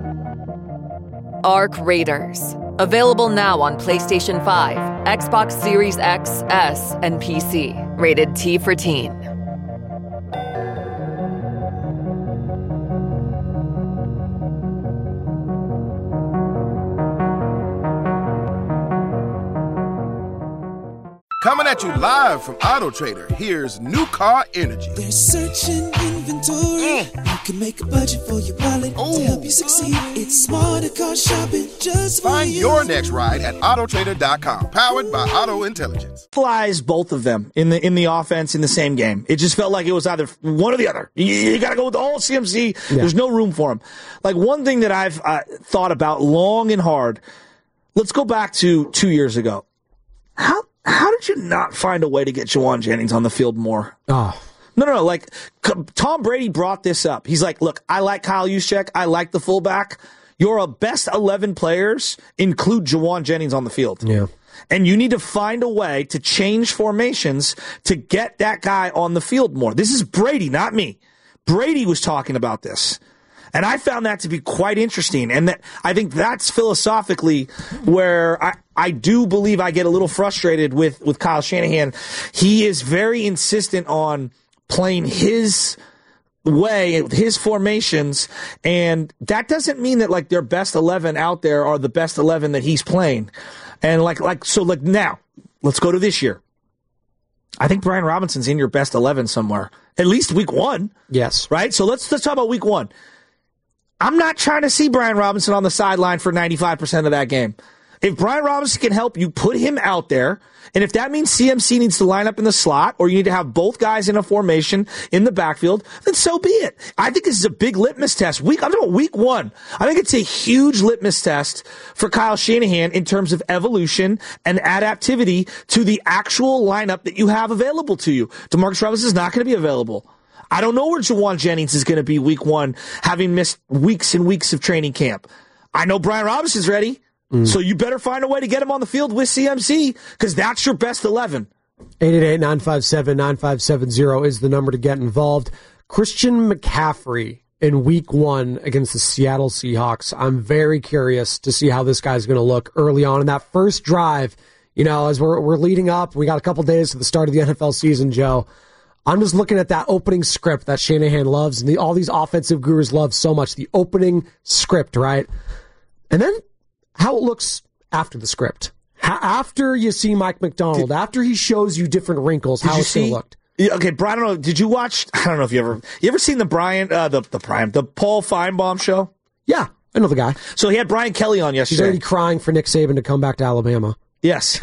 Ark Raiders. Available now on PlayStation five, Xbox Series X, S, and P C. Rated T for Teen. Coming at you live from Auto Trader, here's New Car Energy. They're searching inventory. Mm. You can make a budget for your wallet Ooh. To help you succeed. It's smarter car shopping just for Find you. your next ride at auto trader dot com. Powered by Auto Intelligence. Flies both of them in the in the offense in the same game. It just felt like it was either one or the other. You, you got to go with the whole C M C. Yeah. There's no room for him. Like one thing that I've uh, thought about long and hard. Let's go back to two years ago. How how did you not find a way to get Juwan Jennings on the field more? Oh. No, no, no. Like Tom Brady brought this up. He's like, look, I like Kyle Juszczyk. I like the fullback. Your best eleven players include Jawan Jennings on the field. Yeah. And you need to find a way to change formations to get that guy on the field more. This is Brady, not me. Brady was talking about this. And I found that to be quite interesting. And that, I think that's philosophically where I, I do believe I get a little frustrated with, with Kyle Shanahan. He is very insistent on playing his way, his formations, and that doesn't mean that like their best eleven out there are the best eleven that he's playing. And like, like, so like now, let's go to this year. I think Brian Robinson's in your best eleven somewhere, at least week one. Yes. Right? So let's, let's talk about week one. I'm not trying to see Brian Robinson on the sideline for ninety-five percent of that game. If Brian Robinson can help you, put him out there. And if that means C M C needs to line up in the slot, or you need to have both guys in a formation in the backfield, then so be it. I think this is a big litmus test. Week, I'm talking about week one. I think it's a huge litmus test for Kyle Shanahan in terms of evolution and adaptivity to the actual lineup that you have available to you. DeMarcus Robinson is not going to be available. I don't know where Jawan Jennings is going to be week one, having missed weeks and weeks of training camp. I know Brian Robinson's ready, mm. so you better find a way to get him on the field with C M C, because that's your best eleven. eight eight eight, nine five seven, nine five seven zero is the number to get involved. Christian McCaffrey in week one against the Seattle Seahawks. I'm very curious to see how this guy's going to look early on in that first drive. You know, as we're, we're leading up, we got a couple days to the start of the N F L season, Joe. I'm just looking at that opening script that Shanahan loves, and the, all these offensive gurus love so much, the opening script, right? And then how it looks after the script. How, after you see Mike McDonald, did, after he shows you different wrinkles, how it's going to look. Okay, Brian, I don't know, did you watch, I don't know if you ever, you ever seen the Brian, uh, the, the Brian, the Paul Feinbaum show? Yeah, I know the guy. So he had Brian Kelly on yesterday. He's already crying for Nick Saban to come back to Alabama. Yes. uh,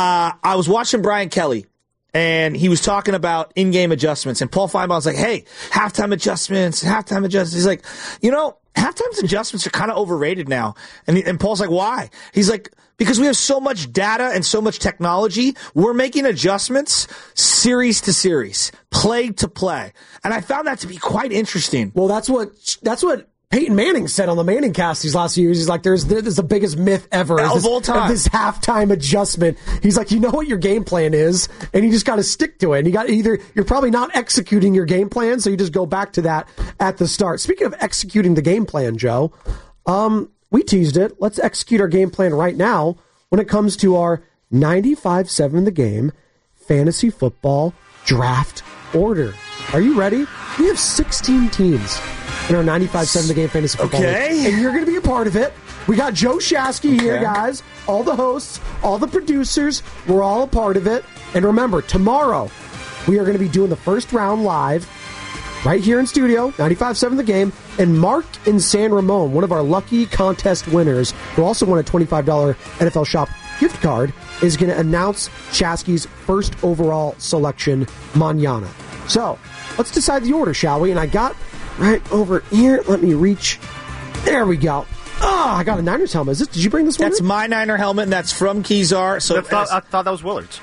I was watching Brian Kelly. And he was talking about in-game adjustments. And Paul Feinbaum's like, hey, halftime adjustments, halftime adjustments. He's like, you know, halftime adjustments are kind of overrated now. And, he, and Paul's like, why? He's like, because we have so much data and so much technology, we're making adjustments series to series, play to play. And I found that to be quite interesting. Well, that's what that's what Peyton Manning said on the Manning cast these last few years. He's like, there's, there's the biggest myth ever of this, all time. Of this halftime adjustment. He's like, you know what your game plan is, and you just got to stick to it. And you got either you're probably not executing your game plan, so you just go back to that at the start. Speaking of executing the game plan, Joe, um, we teased it. Let's execute our game plan right now when it comes to our ninety-five seven The Game fantasy football draft order. Are you ready? We have sixteen teams in our ninety-five seven The Game fantasy football okay. league. And you're going to be a part of it. We got Joe Shasky okay. here, guys. All the hosts, all the producers, we're all a part of it. And remember, tomorrow we are going to be doing the first round live right here in studio, ninety-five seven The Game. And Mark in San Ramon, one of our lucky contest winners, who also won a twenty-five dollars N F L Shop gift card, is going to announce Shasky's first overall selection mañana. So let's decide the order, shall we? And I got right over here. Let me reach. There we go. Oh, I got a Niners helmet. Is this, did you bring this one? That's in? My Niner helmet, and that's from Kezar. So I thought, I thought that was Willard's.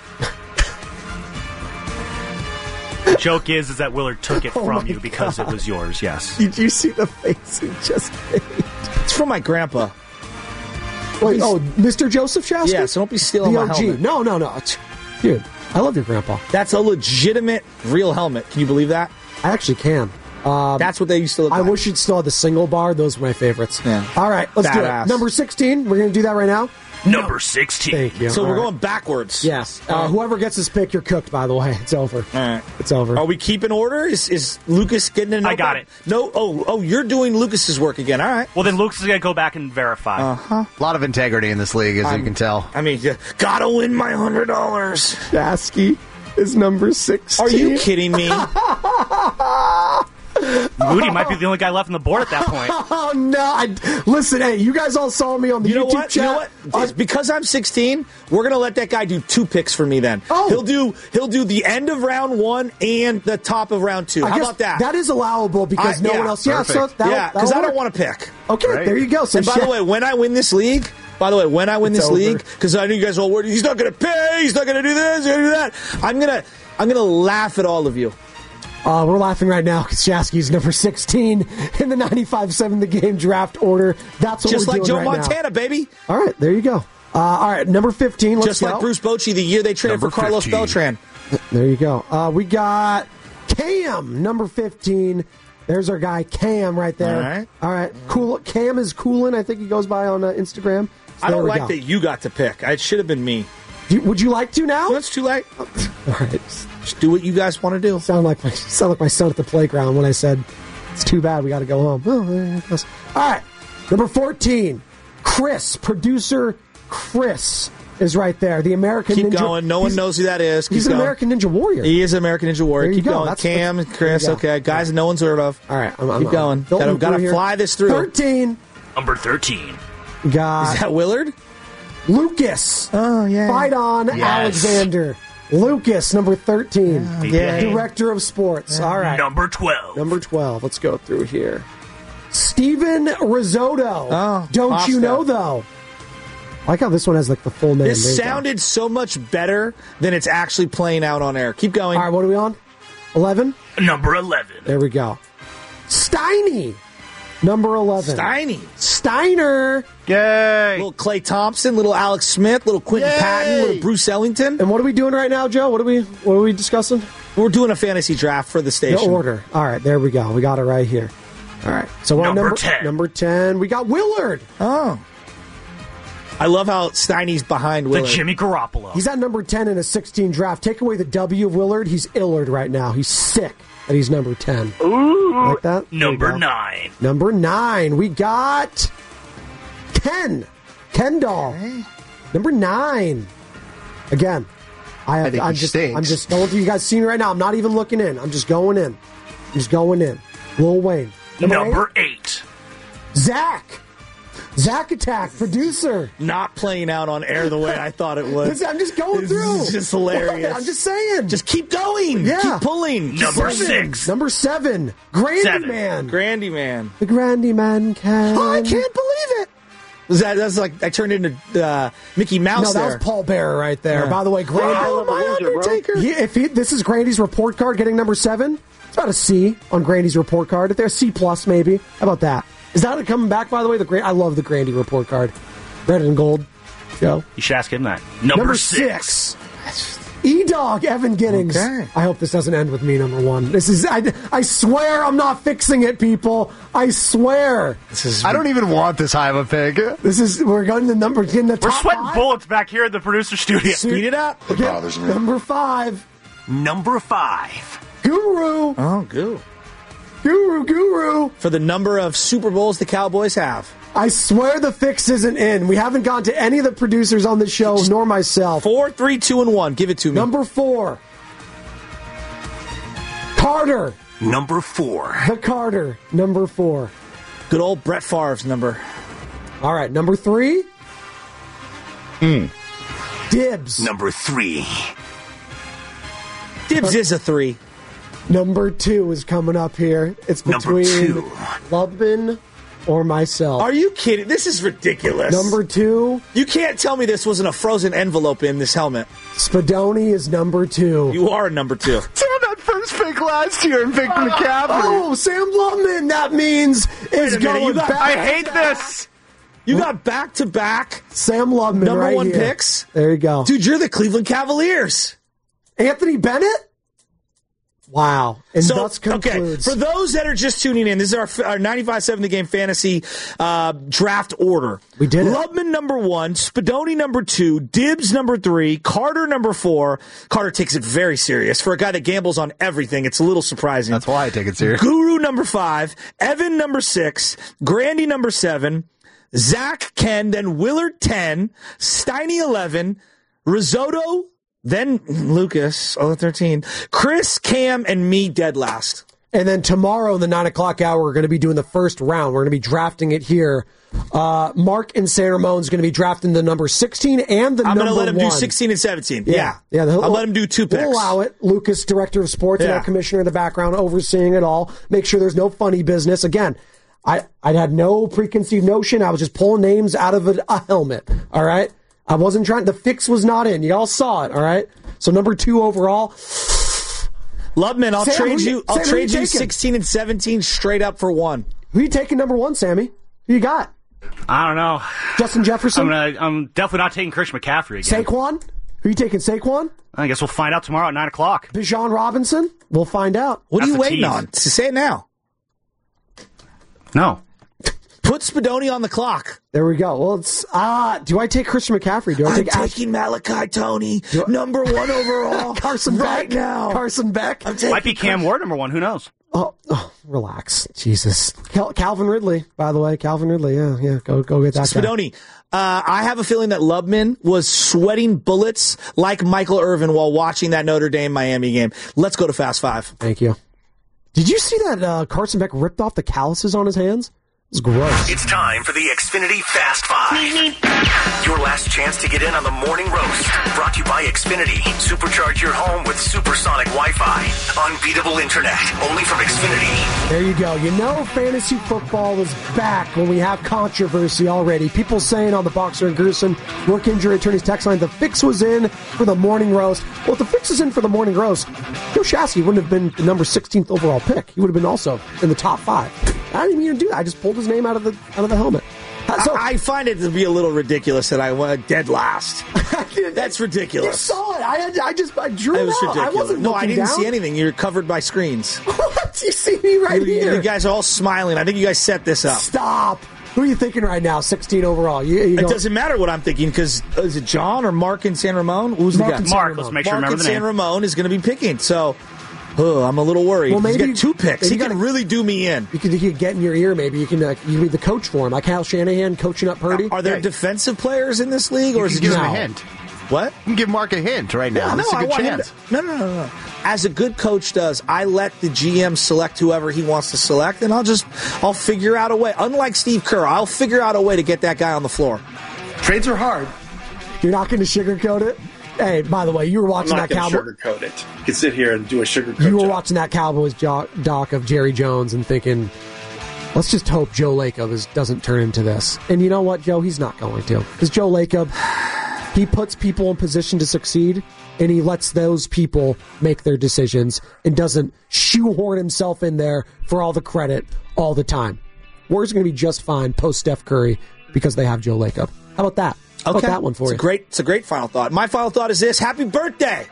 The joke is, is that Willard took it oh from you because God. It was yours, yes. Did you see the face he just made? It's from my grandpa. Wait, oh, Mister Joseph Shasky? Yeah, so don't be stealing the my O G. helmet. No, no, no. Dude, I love your grandpa. That's a legitimate, real helmet. Can you believe that? I actually can. Um, That's what they used to look I like. wish it still had the single bar. Those were my favorites. Yeah. All right, let's Badass. do it. Number sixteen. We're going to do that right now. Number sixteen. Thank you. So All we're right. going backwards. Yes. Uh, whoever gets this pick, you're cooked, by the way. It's over. All right. It's over. Are we keeping order? Is is Lucas getting a I got it. No. Oh, oh, you're doing Lucas's work again. All right. Well, then Lucas is going to go back and verify. Uh-huh. A lot of integrity in this league, as I'm, you can tell. I mean, you gotta win my one hundred dollars. Shasky is number sixteen. Are you kidding me? Moody might be the only guy left on the board at that point. Oh, no. I, listen, hey, you guys all saw me on the you know YouTube what? chat. You know what? It's because I'm sixteen, we're going to let that guy do two picks for me then. Oh. He'll do he'll do the end of round one and the top of round two. I How guess about that? That is allowable because I, no yeah, one else. Yeah, so that'll, yeah, because I that'll don't work. want to pick. Okay, right. there you go. So and by Sha- the way, when I win this league, by the way, when I win It's this over. league, because I know you guys all worried, he's not going to pay, he's not going to do this, he's going to do that. I'm gonna I'm gonna laugh at all of you. Uh, we're laughing right now because Shasky's number sixteen in the ninety-five seven The Game draft order. That's what Just we're like doing Joe right Montana, now. baby. All right, there you go. Uh, all right, number fifteen. Let's Just go. like Bruce Bochy the year they traded Number for Carlos fifteen. Beltran. There you go. Uh, we got Cam, number fifteen. There's our guy, Cam, right there. All right. All right. Cool. Cam is Coolin, I think he goes by on uh, Instagram. So I don't there we like go. that you got to pick. It should have been me. Do you, would you like to now? No, it's too late. All right. Just do what you guys want to do. Sound like my sound like my son at the playground when I said, it's too bad, we got to go home. Oh, there it goes. All right. Number fourteen, Chris, producer Chris is right there. The American Keep Ninja. going. No one He's- knows who that is. Keep He's an going. American Ninja Warrior. He is an American Ninja Warrior. There you Keep go. going. That's- Cam and Chris. there you go. Okay, guys no one's heard of. All right. I'm, I'm, Keep going. I'm Gotta, filtering gotta through here. fly this through. thirteen. Number thirteen. Got Is that Willard? Lucas. Oh, yeah. Fight on Yes. Alexander. Lucas, number thirteen. Yeah. Director of Sports. All right. Number twelve. Number twelve. Let's go through here. Steven Risotto. Oh, Don't Pasta. you know, though? I like how this one has like the full name. This There you go. sounded so much better than it's actually playing out on air. Keep going. All right, what are we on? eleven? Number eleven. There we go. Steiny. Number eleven. Steiny. Steiner. Yay! Little Clay Thompson, little Alex Smith, little Quentin Yay! Patton, little Bruce Ellington. And what are we doing right now, Joe? What are we what are we discussing? We're doing a fantasy draft for the The station. order. All right, there we go. We got it right here. All right. So we're on Number number ten. Number ten. We got Willard. Oh. I love how Steiny's behind The Willard. Jimmy Garoppolo. He's at number ten in a sixteen draft. Take away the W of Willard, he's Illard right now. He's sick that he's number ten. Ooh. Like that? There you Number go. nine. Number nine. We got Ken. Kendall. Number nine. Again. I have, I think I'm he just stinks. I'm just going through you guys seeing right now. I'm not even looking in. I'm just going in. I'm just going in. Lil Wayne. Number eight. Zach. Zach Attack, producer. Not playing out on air the way I thought it would. Listen, I'm just going This through. is just hilarious. I'm just saying. Just keep going. Yeah. Keep pulling. Number Seven. six. Number seven. Grandy Seven. Man. Grandy Man. The Grandy Man can. Oh, I can't believe it. Was that, that's like I turned into uh, Mickey Mouse No, that there. was Paul Bearer right there. Yeah. By the way, Grandy. Oh, my Undertaker. He, if he, this is Grandy's report card getting number seven, it's about a C on Grandy's report card. If they're a C plus, maybe. How about that? Is that it coming back? By the way, the Gra- I love the Grandy report card, red and gold. Joe. You should ask him that. Number, Number six. E Dog Evan Giddings. Okay. I hope this doesn't end with me number one. This is. I, I swear I'm not fixing it, people. I swear. This is. I don't even want this high of a pick. This is. We're going to number. Getting the We're top sweating five. bullets back here in the producer studio. Speed it up. It bothers me. Number five. Number five. Guru. Oh, goo. Guru. Guru. For the number of Super Bowls the Cowboys have. I swear the fix isn't in. We haven't gone to any of the producers on the show, nor myself. Four, three, two, and one. Give it to me. Number four. Carter. Number four. The Carter. Number four. Good old Brett Favre's number. All right. Number three. Hmm. Dibs. Number three. Dibs is a three. Number two is coming up here. It's Number between two. Lubman or myself. Are you kidding? This is ridiculous. Number two, You can't tell me this wasn't a frozen envelope in this helmet. Spadoni is number two. You are a number two. Sam that first pick last year and picked McCaffrey. Oh, Sam Lubman, that means is a minute, going you got- back. I hate this. You got back to back Sam Lubman, number right one here. picks. There you go. Dude, you're the Cleveland Cavaliers. Anthony Bennett? Wow. And So, thus concludes. okay, for those that are just tuning in, this is our, our ninety-five seven The Game Fantasy uh, draft order. We did it. Lubman number one, Spadoni number two, Dibs number three, Carter number four. Carter takes it very serious. For a guy that gambles on everything, it's a little surprising. That's why I take it serious. Guru number five, Evan number six, Grandy number seven, Zach Ken, then Willard ten, Steiny eleven, Risotto, then Lucas, oh, thirteen, Chris, Cam, and me dead last. And then tomorrow in the nine o'clock hour, we're going to be doing the first round. We're going to be drafting it here. Uh, Mark and San Ramon's going to be drafting the number sixteen and the I'm number going to let him one. do sixteen and seventeen. Yeah. Yeah. Yeah, I'll he'll- let him do two picks. We'll allow it. Lucas, director of sports, and Yeah. our commissioner in the background, overseeing it all. Make sure there's no funny business. Again, I, I had no preconceived notion. I was just pulling names out of a, a helmet. All right? I wasn't trying. The fix was not in. You all saw it. All right? So number two overall. Lubman, I'll Sam, trade who you. I'll Sam, who trade you you taking? sixteen and seventeen straight up for one. Who you taking number one, Sammy? Who you got? I don't know. Justin Jefferson? I'm, gonna, I'm definitely not taking Christian McCaffrey again. Saquon? Who you taking, Saquon? I guess we'll find out tomorrow at nine o'clock. Bijan Robinson? We'll find out. What That's are you a waiting tease. on? Say it now. No. Put Spadoni on the clock. There we go. Well, it's ah. Uh, do I take Christian McCaffrey? Do I I'm take Ash- taking Malachi Tony, number one overall. Carson right Beck? now. Carson Beck? I'm taking Might be Cam Ward number one. Who knows? Oh, oh, relax. Jesus. Cal- Calvin Ridley, by the way. Calvin Ridley, yeah, yeah. Go go get that guy. Spadoni, uh, I have a feeling that Lubman was sweating bullets like Michael Irvin while watching that Notre Dame-Miami game. Let's go to Fast Five. Thank you. Did you see that uh, Carson Beck ripped off the calluses on his hands? It's gross. It's time for the Xfinity Fast Five. Your last chance to get in on the morning roast. Brought to you by Xfinity. Supercharge your home with supersonic Wi-Fi. Unbeatable internet. Only from Xfinity. There you go. You know fantasy football is back when we have controversy already. People saying on the Boxer and Gerson work injury attorneys text line, the fix was in for the morning roast. Well, if the fix is in for the morning roast, Joe Shasky wouldn't have been the number sixteenth overall pick. He would have been also in the top five. I didn't even do that. I just pulled his name out of the out of the helmet. So, I, I find it to be a little ridiculous that I went dead last. That's ridiculous. You saw it. I had, I just I drew It it was out. ridiculous. I wasn't no, I looking didn't down. see anything. You're covered by screens. What? You see me right you, here. You guys are all smiling. I think you guys set this up. Stop. Who are you thinking right now? sixteen overall. You, you it going- doesn't matter what I'm thinking because is it John or Mark in San Ramon? Who's Mark the guy? in San Mark, Ramon. let's make sure Mark I in remember the San name. Ramon is going to be picking. So oh, I'm a little worried. Well, maybe He's got two picks. He you can gotta- really do me in. You can, you can get in your ear, maybe. You can uh, you can be the coach for him, like Kyle Shanahan coaching up Purdy. Are there Yeah. defensive players in this league, or You is can it give just him a No. hint. what? You can give Mark a hint right now. Yeah, this no, is a I good want him chance. to- no, no, no, no. As a good coach does, I let the G M select whoever he wants to select, and I'll just I'll figure out a way. Unlike Steve Kerr, I'll figure out a way to get that guy on the floor. Trades are hard. You're not going to sugarcoat it? Hey, by the way, you were I'm watching not that going to Cowboy. sugarcoat it. You can sit here and do a sugarcoat You were job. watching that Cowboys jo- doc of Jerry Jones and thinking, let's just hope Joe Lacob is, doesn't turn into this. And you know what, Joe? He's not going to. Because Joe Lacob, he puts people in position to succeed, and he lets those people make their decisions and doesn't shoehorn himself in there for all the credit all the time. Warriors going to be just fine post Steph Curry because they have Joe Lacob. How about that? How Okay, about that one for it's you? A great, it's a great final thought. My final thought is this: Happy birthday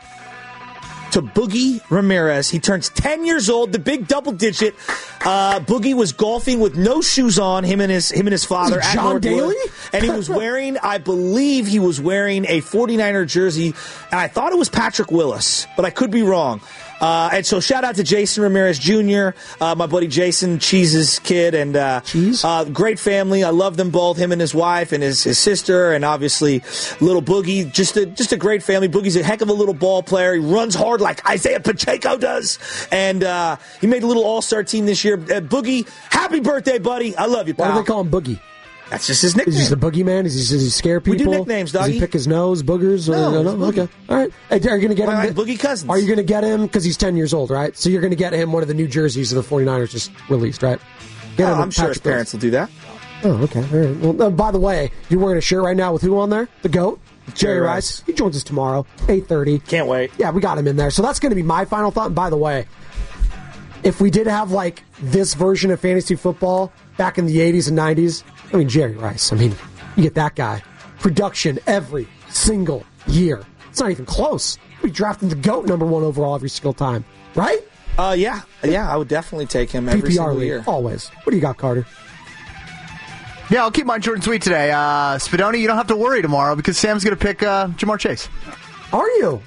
to Boogie Ramirez. He turns ten years old. The big double digit. Uh, Boogie was golfing with no shoes on. Him and his him and his father Is it at John Northwood. Daly? And he was wearing, I believe, he was wearing a forty-niner jersey. And I thought it was Patrick Willis, but I could be wrong. Uh, and so shout out to Jason Ramirez Junior, uh, my buddy Jason, Cheese's kid, and uh, Cheese? uh, great family. I love them both, him and his wife and his, his sister, and obviously little Boogie. Just a just a great family. Boogie's a heck of a little ball player. He runs hard like Isaiah Pacheco does, and uh, he made a little All-Star team this year. Uh, Boogie, happy birthday, buddy! I love you, pal. Why do they call him Boogie? That's just his Is nickname. he just a boogeyman? Is he, does he scare We people? do nicknames, Does he doggy. pick his nose, boogers? Or, No, no, it's Boogie. Okay. All right. Hey, are you going to get Why him? like Boogie Cousins? Are you going to get him? Because he's ten years old, right? So you're going to get him one of the new jerseys of the forty-niners just released, right? Get Oh, him a I'm sure his Patrick parents will do that. Willis. Oh, okay. All right. Well, uh, by the way, you're wearing a shirt right now with who on there? The GOAT? Jerry, Jerry Rice. Rice. He joins us tomorrow, eight thirty. Can't wait. Yeah, we got him in there. So that's going to be my final thought. And by the way, if we did have like this version of fantasy football back in the eighties and nineties, I mean, Jerry Rice, I mean, you get that guy. Production every single year. It's not even close. We drafting the GOAT number one overall every single time, right? Uh, yeah, yeah, I would definitely take him every P P R single league, year. always. What do you got, Carter? Yeah, I'll keep mine short and sweet today. Uh, Spadoni, you don't have to worry tomorrow because Sam's going to pick uh, Jamar Chase. Are you?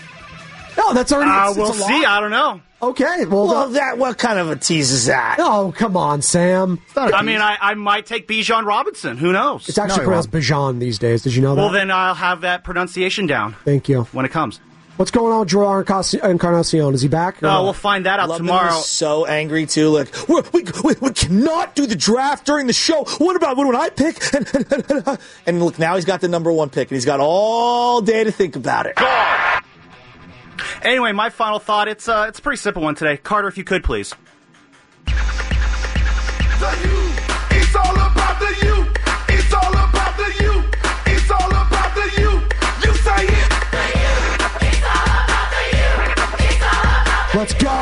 No, that's already. Uh, it's, we'll it's a see. lock. I don't know. Okay, well, Well, the- that what kind of a tease is that? oh, come on, Sam. I mean, I, I might take Bijan Robinson. Who knows? It's actually No, he pronounced Bijan these days. Did you know that? Well, then I'll have that pronunciation down Thank you. when it comes. What's going on with Joel Encarnacion? Encarnacion? Is he back? or Uh, not? we'll find that out Lubman tomorrow. was so angry too. Like we're, we we we cannot do the draft during the show. What about when I pick? And, and look, now he's got the number one pick, and he's got all day to think about it. Anyway, my final thought, it's uh, it's a pretty simple one today. Carter, if you could, please. It's all about the you. It's all about the you. It's all about the you. You say it. Let's go.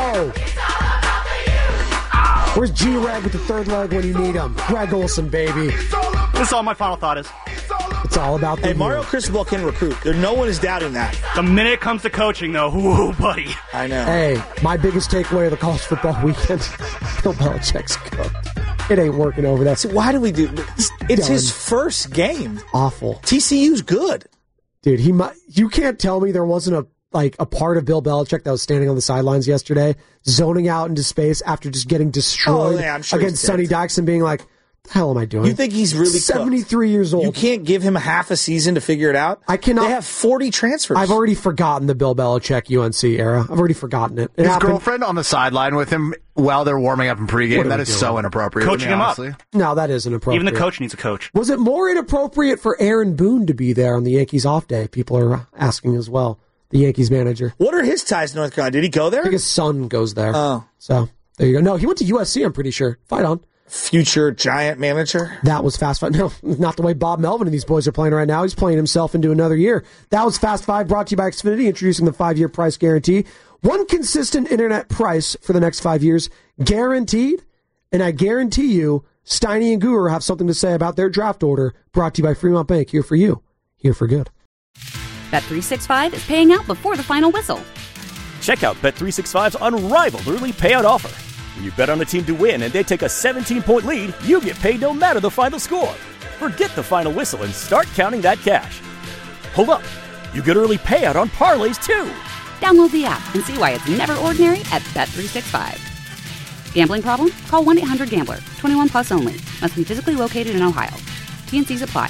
G-Reg with the third leg when you need him. Greg Olson, baby. That's all my final thought is. It's all about the Hey, Mario year. Cristobal can recruit. There, no one is doubting that. The minute it comes to coaching, though, ooh, buddy. I know. Hey, my biggest takeaway of the college football weekend, Bill Belichick's cooked. It ain't working over there. So why do we do It's, it's Dylan. his first game. Awful. T C U's good. Dude, he might, you can't tell me there wasn't a like a part of Bill Belichick that was standing on the sidelines yesterday, zoning out into space after just getting destroyed Oh, yeah, I'm sure against he's Sonny dead. Dykes and being like, the hell am I doing? You think he's really seventy-three years old? You can't give him a half a season to figure it out? I cannot. They have forty transfers. I've already forgotten the Bill Belichick U N C era. I've already forgotten it. It His happened- girlfriend on the sideline with him while they're warming up in What pregame. are That we is doing? so inappropriate. Coaching to me, him up. honestly. No, that is inappropriate. Even the coach needs a coach. Was it more inappropriate for Aaron Boone to be there on the Yankees off day? People are asking as well. The Yankees manager. What are his ties to North Carolina? Did he go there? I think his son goes there. Oh. So, there you go. No, he went to U S C, I'm pretty sure. Fight on. Future Giant manager? That was Fast Five. No, not the way Bob Melvin and these boys are playing right now. He's playing himself into another year. That was Fast Five, brought to you by Xfinity, introducing the five-year price guarantee. One consistent internet price for the next five years, guaranteed. And I guarantee you, Steiny and Guru have something to say about their draft order, brought to you by Fremont Bank. Here for you. Here for good. Bet three sixty-five is paying out before the final whistle. Check out Bet three sixty-five's unrivaled early payout offer. When you bet on a team to win and they take a seventeen-point lead, you get paid no matter the final score. Forget the final whistle and start counting that cash. Hold up. You get early payout on parlays, too. Download the app and see why it's never ordinary at Bet three sixty-five. Gambling problem? Call one eight hundred gambler. twenty-one plus only. Must be physically located in Ohio. T N Cs apply.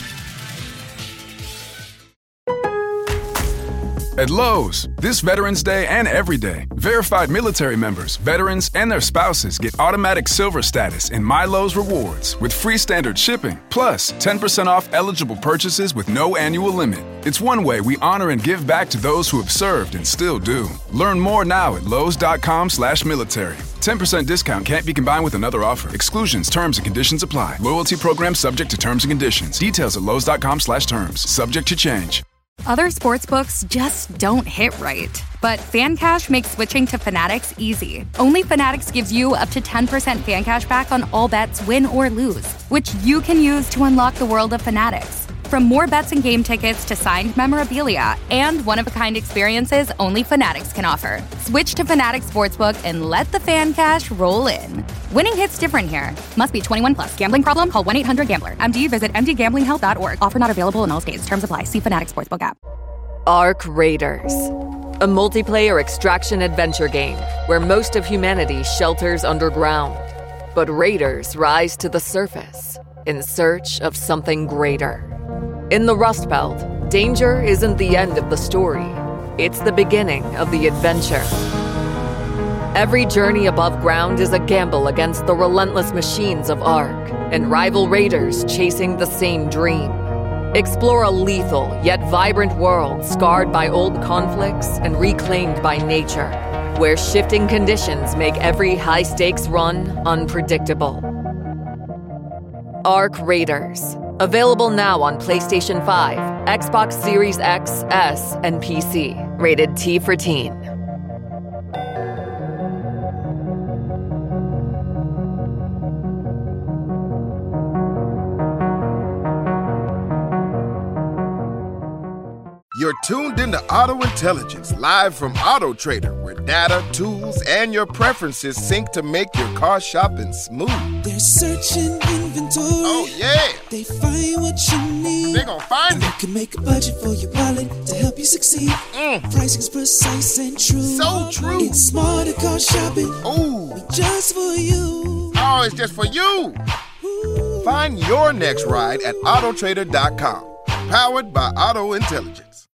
At Lowe's, this Veterans Day and every day, verified military members, veterans, and their spouses get automatic silver status in My Lowe's Rewards with free standard shipping, plus ten percent off eligible purchases with no annual limit. It's one way we honor and give back to those who have served and still do. Learn more now at lowes.com slash military. ten percent discount can't be combined with another offer. Exclusions, terms, and conditions apply. Loyalty program subject to terms and conditions. Details at lowes.com slash terms. Subject to change. Other sportsbooks just don't hit right. But FanCash makes switching to Fanatics easy. Only Fanatics gives you up to ten percent FanCash back on all bets, win or lose, which you can use to unlock the world of Fanatics. From more bets and game tickets to signed memorabilia and one-of-a-kind experiences only Fanatics can offer. Switch to Fanatics Sportsbook and let the FanCash roll in. Winning hits different here. Must be twenty-one plus. Gambling problem? Call one eight hundred gambler. M D visit m d gambling help dot org. Offer not available in all states. Terms apply. See Fanatics Sportsbook app. Ark Raiders, a multiplayer extraction adventure game where most of humanity shelters underground. But raiders rise to the surface in search of something greater. In the Rust Belt, danger isn't the end of the story. It's the beginning of the adventure. Every journey above ground is a gamble against the relentless machines of Ark and rival raiders chasing the same dream. Explore a lethal yet vibrant world scarred by old conflicts and reclaimed by nature, where shifting conditions make every high-stakes run unpredictable. Ark Raiders. Available now on PlayStation five, Xbox Series X, S, and P C. Rated T for Teen. You're tuned into Auto Intelligence, live from Auto Trader, where data, tools, and your preferences sync to make your car shopping smooth. They're searching inventory. Oh, yeah. They find what you need. They're gonna find and it. You can make a budget for your wallet to help you succeed. Mm. Pricing's precise and true. So true. It's smarter car shopping. Ooh. Just for you. Oh, it's just for you. Ooh. Find your next ride at auto trader dot com. Powered by Auto Intelligence.